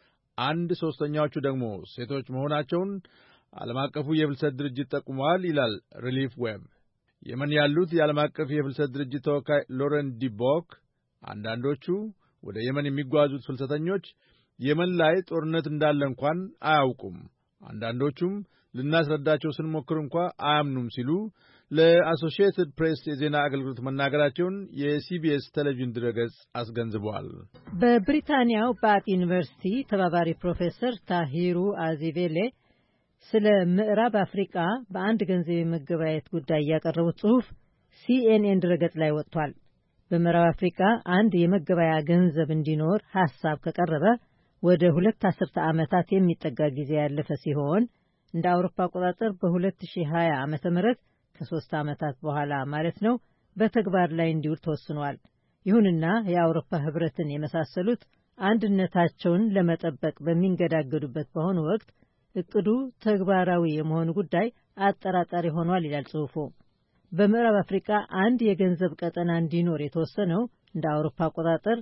1/3ኛዎቹ ደግሞ ሴቶች መሆናቸውን ዓለም አቀፉ የፍልሰት ድርጅት ጠቁመዋል ይላል ሪሊፍ ዌብ። የመን ያሉት የዓለም አቀፍ የፍልሰት ድርጅት ተወካይ ሎረን ዲቦክ አንዳንዶቹ ወደ የመን የሚጓዙት ፍልሰተኞች የመን ላይ ጦርነት እንዳለ እንኳን አያውቁም፣ አንዳንዶቹም ልናስረዳቸው ስንሞክር እንኳ አያምኑም ሲሉ ለአሶሺየትድ ፕሬስ የዜና አገልግሎት መናገራቸውን የሲቢኤስ ቴሌቪዥን ድረገጽ አስገንዝበዋል። በብሪታንያው ባት ዩኒቨርሲቲ ተባባሪ ፕሮፌሰር ታሂሩ አዚቬሌ ስለ ምዕራብ አፍሪቃ በአንድ ገንዘብ የመገበያየት ጉዳይ ያቀረቡት ጽሑፍ ሲኤንኤን ድረገጽ ላይ ወጥቷል። በምዕራብ አፍሪቃ አንድ የመገበያ ገንዘብ እንዲኖር ሐሳብ ከቀረበ ወደ 2 አስርተ ዓመታት የሚጠጋ ጊዜ ያለፈ ሲሆን እንደ አውሮፓ አቆጣጠር በ2020 ዓመተ ምህረት ከ3 ዓመታት በኋላ ማለት ነው በተግባር ላይ እንዲውል ተወስኗል። ይሁንና የአውሮፓ ህብረትን የመሳሰሉት አንድነታቸውን ለመጠበቅ በሚንገዳገዱበት በአሁኑ ወቅት እቅዱ ተግባራዊ የመሆኑ ጉዳይ አጠራጣሪ ሆኗል ይላል ጽሑፉ። በምዕራብ አፍሪካ አንድ የገንዘብ ቀጠና እንዲኖር የተወሰነው እንደ አውሮፓ አቆጣጠር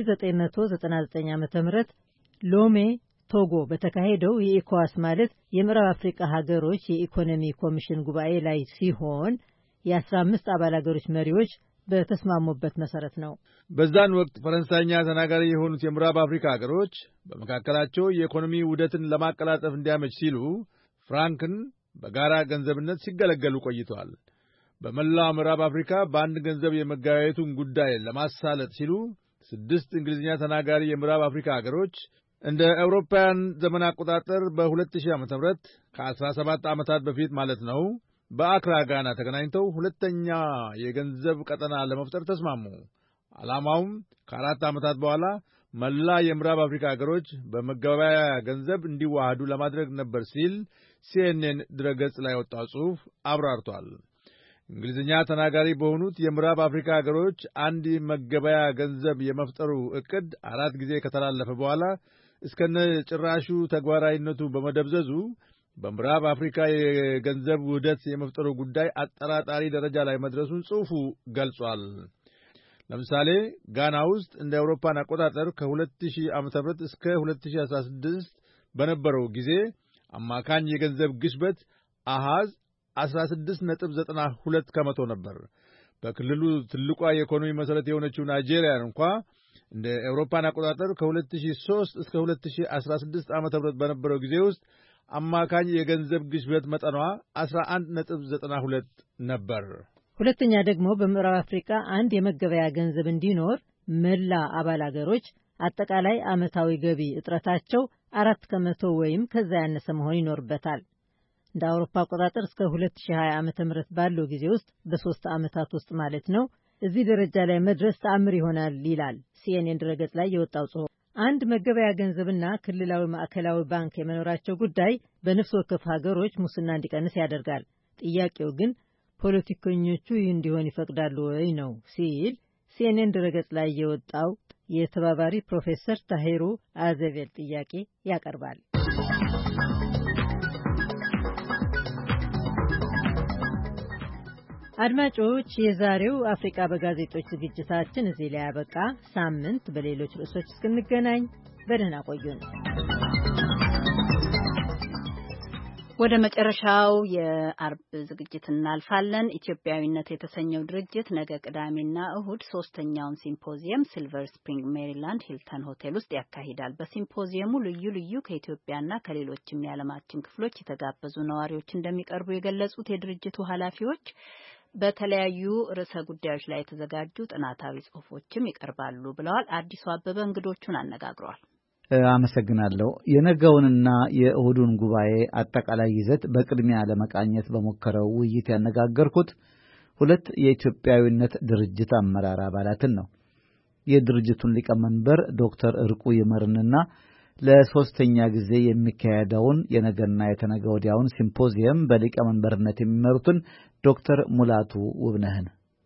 በ1999 ዓ.ም ሎሜ ቶጎ በተካሄደው የኢኮዋስ ማለት የምዕራብ አፍሪካ ሀገሮች የኢኮኖሚ ኮሚሽን ጉባኤ ላይ ሲሆን የ15 አባል ሀገሮች መሪዎች በተስማሙበት መሰረት ነው። በዛን ወቅት ፈረንሳይኛ ተናጋሪ የሆኑት የምዕራብ አፍሪካ ሀገሮች በመካከላቸው የኢኮኖሚ ውህደትን ለማቀላጠፍ እንዲያመች ሲሉ ፍራንክን በጋራ ገንዘብነት ሲገለገሉ ቆይተዋል። በመላው ምዕራብ አፍሪካ በአንድ ገንዘብ የመገበያየቱን ጉዳይ ለማሳለጥ ሲሉ 6 እንግሊዝኛ ተናጋሪ የምዕራብ አፍሪካ ሀገሮች እንደ አውሮፓውያን ዘመን አቆጣጠር በ2000 ዓ.ም ከ17 ዓመታት በፊት ማለት ነው በአክራ ጋና ተገናኝተው ሁለተኛ የገንዘብ ቀጠና ለመፍጠር ተስማሙ። ዓላማውም ከ4 ዓመታት በኋላ መላ የምዕራብ አፍሪካ ሀገሮች በመገበያያ ገንዘብ እንዲዋሃዱ ለማድረግ ነበር ሲል ሲኤንኤን ድረገጽ ላይ ወጣው ጽሑፍ አብራርቷል። እንግሊዝኛ ተናጋሪ በሆኑት የምዕራብ አፍሪካ ሀገሮች አንድ መገበያ ገንዘብ የመፍጠሩ ዕቅድ 4 ጊዜ ከተላለፈ በኋላ እስከነ ጭራሹ ተግባራዊነቱ በመደብዘዙ በምዕራብ አፍሪካ የገንዘብ ውህደት የመፍጠሩ ጉዳይ አጠራጣሪ ደረጃ ላይ መድረሱን ጽሑፉ ገልጿል። ለምሳሌ ጋና ውስጥ እንደ አውሮፓን አቆጣጠር ከ2000 ዓ.ም እስከ 2016 በነበረው ጊዜ አማካኝ የገንዘብ ግሽበት አሃዝ 16.92 ከመቶ ነበር። በክልሉ ትልቋ የኢኮኖሚ መሠረት የሆነችው ናይጄሪያን እንኳ እንደ አውሮፓን አቆጣጠር ከ2003 እስከ 2016 ዓ.ም በነበረው ጊዜ ውስጥ አማካኝ የገንዘብ ግሽበት መጠኗ 11.92 ነበር። ሁለተኛ ደግሞ በምዕራብ አፍሪካ አንድ የመገበያ ገንዘብ እንዲኖር መላ አባል አገሮች አጠቃላይ ዓመታዊ ገቢ እጥረታቸው 4 ከመቶ ወይም ከዛ ያነሰ መሆን ይኖርበታል። እንደ አውሮፓ አቆጣጠር እስከ 2020 ዓ.ም ባለው ጊዜ ውስጥ በ3 ዓመታት ውስጥ ማለት ነው እዚህ ደረጃ ላይ መድረስ ተአምር ይሆናል ይላል ሲኤንኤን ድረገጽ ላይ የወጣው ጽሑፍ። አንድ መገበያ ገንዘብና ክልላዊ ማዕከላዊ ባንክ የመኖራቸው ጉዳይ በነፍስ ወከፍ ሀገሮች ሙስና እንዲቀንስ ያደርጋል። ጥያቄው ግን ፖለቲከኞቹ ይህ እንዲሆን ይፈቅዳሉ ወይ ነው ሲል ሲኤንኤን ድረገጽ ላይ የወጣው የተባባሪ ፕሮፌሰር ታሄሩ አዘቬል ጥያቄ ያቀርባል። አድማጮች፣ የዛሬው አፍሪካ በጋዜጦች ዝግጅታችን እዚህ ላይ ያበቃ። ሳምንት በሌሎች ርዕሶች እስክንገናኝ በደህና ቆዩን። ወደ መጨረሻው የአርብ ዝግጅት እናልፋለን። ኢትዮጵያዊነት የተሰኘው ድርጅት ነገ ቅዳሜና እሁድ ሶስተኛውን ሲምፖዚየም ሲልቨር ስፕሪንግ ሜሪላንድ ሂልተን ሆቴል ውስጥ ያካሂዳል። በሲምፖዚየሙ ልዩ ልዩ ከኢትዮጵያና ከሌሎችም የዓለማችን ክፍሎች የተጋበዙ ነዋሪዎች እንደሚቀርቡ የገለጹት የድርጅቱ ኃላፊዎች በተለያዩ ርዕሰ ጉዳዮች ላይ የተዘጋጁ ጥናታዊ ጽሑፎችም ይቀርባሉ ብለዋል። አዲሱ አበበ እንግዶቹን አነጋግሯል። አመሰግናለሁ። የነገውንና የእሁዱን ጉባኤ አጠቃላይ ይዘት በቅድሚያ ለመቃኘት በሞከረው ውይይት ያነጋገርኩት ሁለት የኢትዮጵያዊነት ድርጅት አመራር አባላትን ነው። የድርጅቱን ሊቀመንበር ዶክተር እርቁ ይመርንና ለሶስተኛ ጊዜ የሚካሄደውን የነገና የተነገ ወዲያውን ሲምፖዚየም በሊቀመንበርነት የሚመሩትን ዶክተር ሙላቱ ውብነህን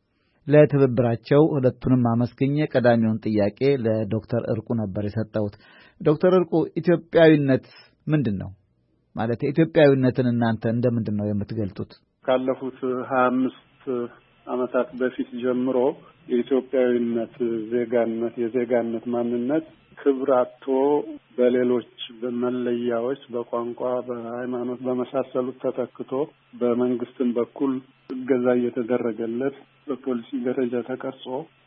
ለትብብራቸው ሁለቱንም አመስግኜ ቀዳሚውን ጥያቄ ለዶክተር እርቁ ነበር የሰጠሁት። ዶክተር እርቁ ኢትዮጵያዊነት ምንድን ነው? ማለት ኢትዮጵያዊነትን እናንተ እንደምንድን ነው የምትገልጡት? ካለፉት 25 ዓመታት በፊት ጀምሮ የኢትዮጵያዊነት የዜጋነት ማንነት ክብራቶ በሌሎች በመለያዎች በቋንቋ፣ በሃይማኖት በመሳሰሉት ተተክቶ በመንግስትም በኩል እገዛ እየተደረገለት በፖሊሲ ደረጃ ተቀርጾ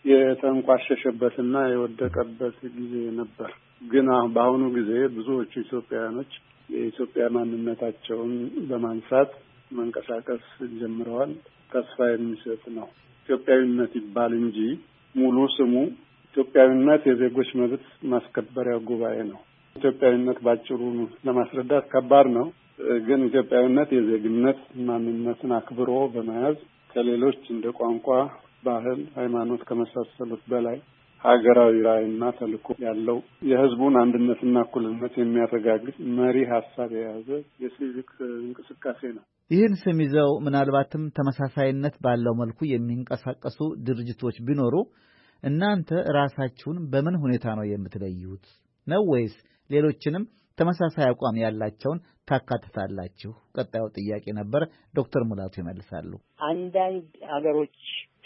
የተንቋሸሸበትና የወደቀበት ጊዜ ነበር። ግን በአሁኑ ጊዜ ብዙዎቹ ኢትዮጵያውያኖች የኢትዮጵያ ማንነታቸውን በማንሳት መንቀሳቀስ ጀምረዋል። ተስፋ የሚሰጥ ነው። ኢትዮጵያዊነት ይባል እንጂ ሙሉ ስሙ ኢትዮጵያዊነት የዜጎች መብት ማስከበሪያ ጉባኤ ነው። ኢትዮጵያዊነት ባጭሩ ለማስረዳት ከባድ ነው። ግን ኢትዮጵያዊነት የዜግነት ማንነትን አክብሮ በመያዝ ከሌሎች እንደ ቋንቋ፣ ባህል፣ ሃይማኖት ከመሳሰሉት በላይ ሀገራዊ ራዕይና ተልዕኮ ያለው የሕዝቡን አንድነትና እኩልነት የሚያረጋግጥ መሪ ሀሳብ የያዘ የሲቪክ እንቅስቃሴ ነው። ይህን ስም ይዘው ምናልባትም ተመሳሳይነት ባለው መልኩ የሚንቀሳቀሱ ድርጅቶች ቢኖሩ እናንተ ራሳችሁን በምን ሁኔታ ነው የምትለዩት? ነው ወይስ ሌሎችንም ተመሳሳይ አቋም ያላቸውን ታካትታላችሁ? ቀጣዩ ጥያቄ ነበር። ዶክተር ሙላቱ ይመልሳሉ። አንዳንድ አገሮች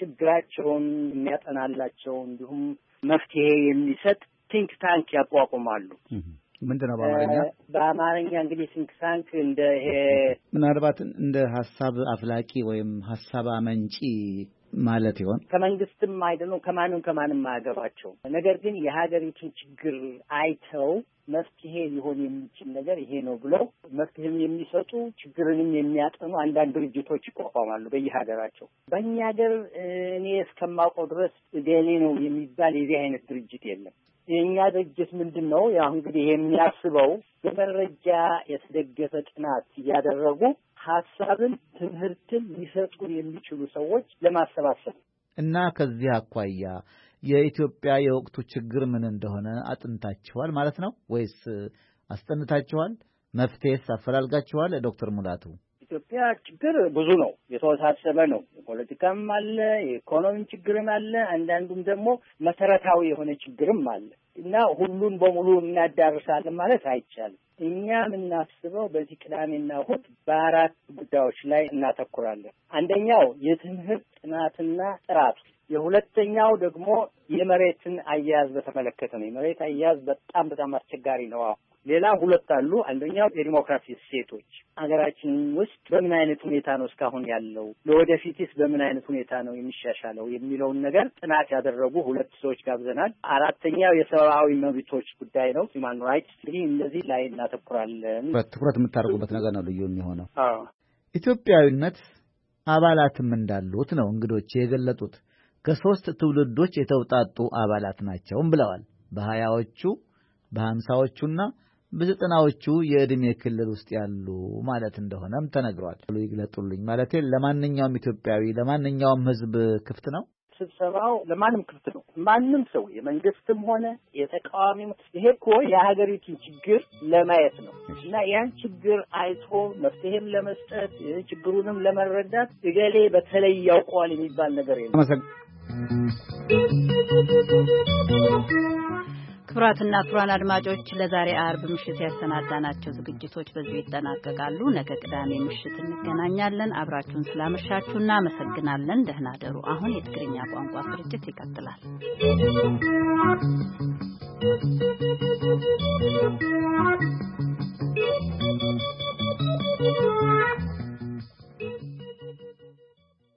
ችግራቸውን የሚያጠናላቸው እንዲሁም መፍትሄ የሚሰጥ ቲንክ ታንክ ያቋቁማሉ። ምንድነው በአማርኛ? በአማርኛ እንግዲህ ቲንክ ታንክ እንደ ይሄ ምናልባት እንደ ሀሳብ አፍላቂ ወይም ሀሳብ አመንጪ ማለት ይሆን? ከመንግስትም አይደለም ከማንም አያገባቸው። ነገር ግን የሀገሪቱን ችግር አይተው መፍትሄ ሊሆን የሚችል ነገር ይሄ ነው ብለው መፍትሄም የሚሰጡ ችግርንም የሚያጠኑ አንዳንድ ድርጅቶች ይቋቋማሉ በየሀገራቸው። በእኛ ሀገር እኔ እስከማውቀው ድረስ እገሌ ነው የሚባል የዚህ አይነት ድርጅት የለም። የእኛ ድርጅት ምንድን ነው? ያው እንግዲህ የሚያስበው በመረጃ የተደገፈ ጥናት እያደረጉ ሀሳብን፣ ትምህርትን ሊሰጡ የሚችሉ ሰዎች ለማሰባሰብ እና ከዚህ አኳያ የኢትዮጵያ የወቅቱ ችግር ምን እንደሆነ አጥንታችኋል ማለት ነው ወይስ አስጠንታችኋል? መፍትሄስ አፈላልጋችኋል? ዶክተር ሙላቱ ኢትዮጵያ ችግር ብዙ ነው፣ የተወሳሰበ ነው። የፖለቲካም አለ፣ የኢኮኖሚ ችግርም አለ፣ አንዳንዱም ደግሞ መሰረታዊ የሆነ ችግርም አለ እና ሁሉን በሙሉ እናዳርሳለን ማለት አይቻልም። እኛ የምናስበው በዚህ ቅዳሜና እሑድ በአራት ጉዳዮች ላይ እናተኩራለን። አንደኛው የትምህርት ጥናትና ጥራቱ፣ የሁለተኛው ደግሞ የመሬትን አያያዝ በተመለከተ ነው። የመሬት አያያዝ በጣም አስቸጋሪ ነው። ሌላ ሁለት አሉ። አንደኛው የዲሞክራሲ እሴቶች ሀገራችን ውስጥ በምን አይነት ሁኔታ ነው እስካሁን ያለው፣ ለወደፊትስ በምን አይነት ሁኔታ ነው የሚሻሻለው የሚለውን ነገር ጥናት ያደረጉ ሁለት ሰዎች ጋብዘናል። አራተኛው የሰብአዊ መብቶች ጉዳይ ነው፣ ሂውማን ራይትስ። እንግዲህ እነዚህ ላይ እናተኩራለን። ትኩረት የምታደርጉበት ነገር ነው ልዩ የሚሆነው። ኢትዮጵያዊነት አባላትም እንዳሉት ነው እንግዶች የገለጡት። ከሶስት ትውልዶች የተውጣጡ አባላት ናቸውም ብለዋል። በ20ዎቹ በ50ዎቹና በ90ዎቹ የዕድሜ ክልል ውስጥ ያሉ ማለት እንደሆነም ተነግሯል። ይግለጡልኝ። ማለት ለማንኛውም ኢትዮጵያዊ ለማንኛውም ሕዝብ ክፍት ነው። ስብሰባው ለማንም ክፍት ነው። ማንም ሰው የመንግስትም ሆነ የተቃዋሚም ይሄ እኮ የሀገሪቱን ችግር ለማየት ነው እና ያን ችግር አይቶ መፍትሄም ለመስጠት ችግሩንም ለመረዳት እገሌ በተለይ ያውቀዋል የሚባል ነገር የለም። ክቡራትና ክቡራን አድማጮች ለዛሬ አርብ ምሽት ያሰናዳናቸው ዝግጅቶች በዚሁ ይጠናቀቃሉ። ነገ ቅዳሜ ምሽት እንገናኛለን። አብራችሁን ስላመሻችሁ እናመሰግናለን። ደህና ደሩ። አሁን የትግርኛ ቋንቋ ስርጭት ይቀጥላል።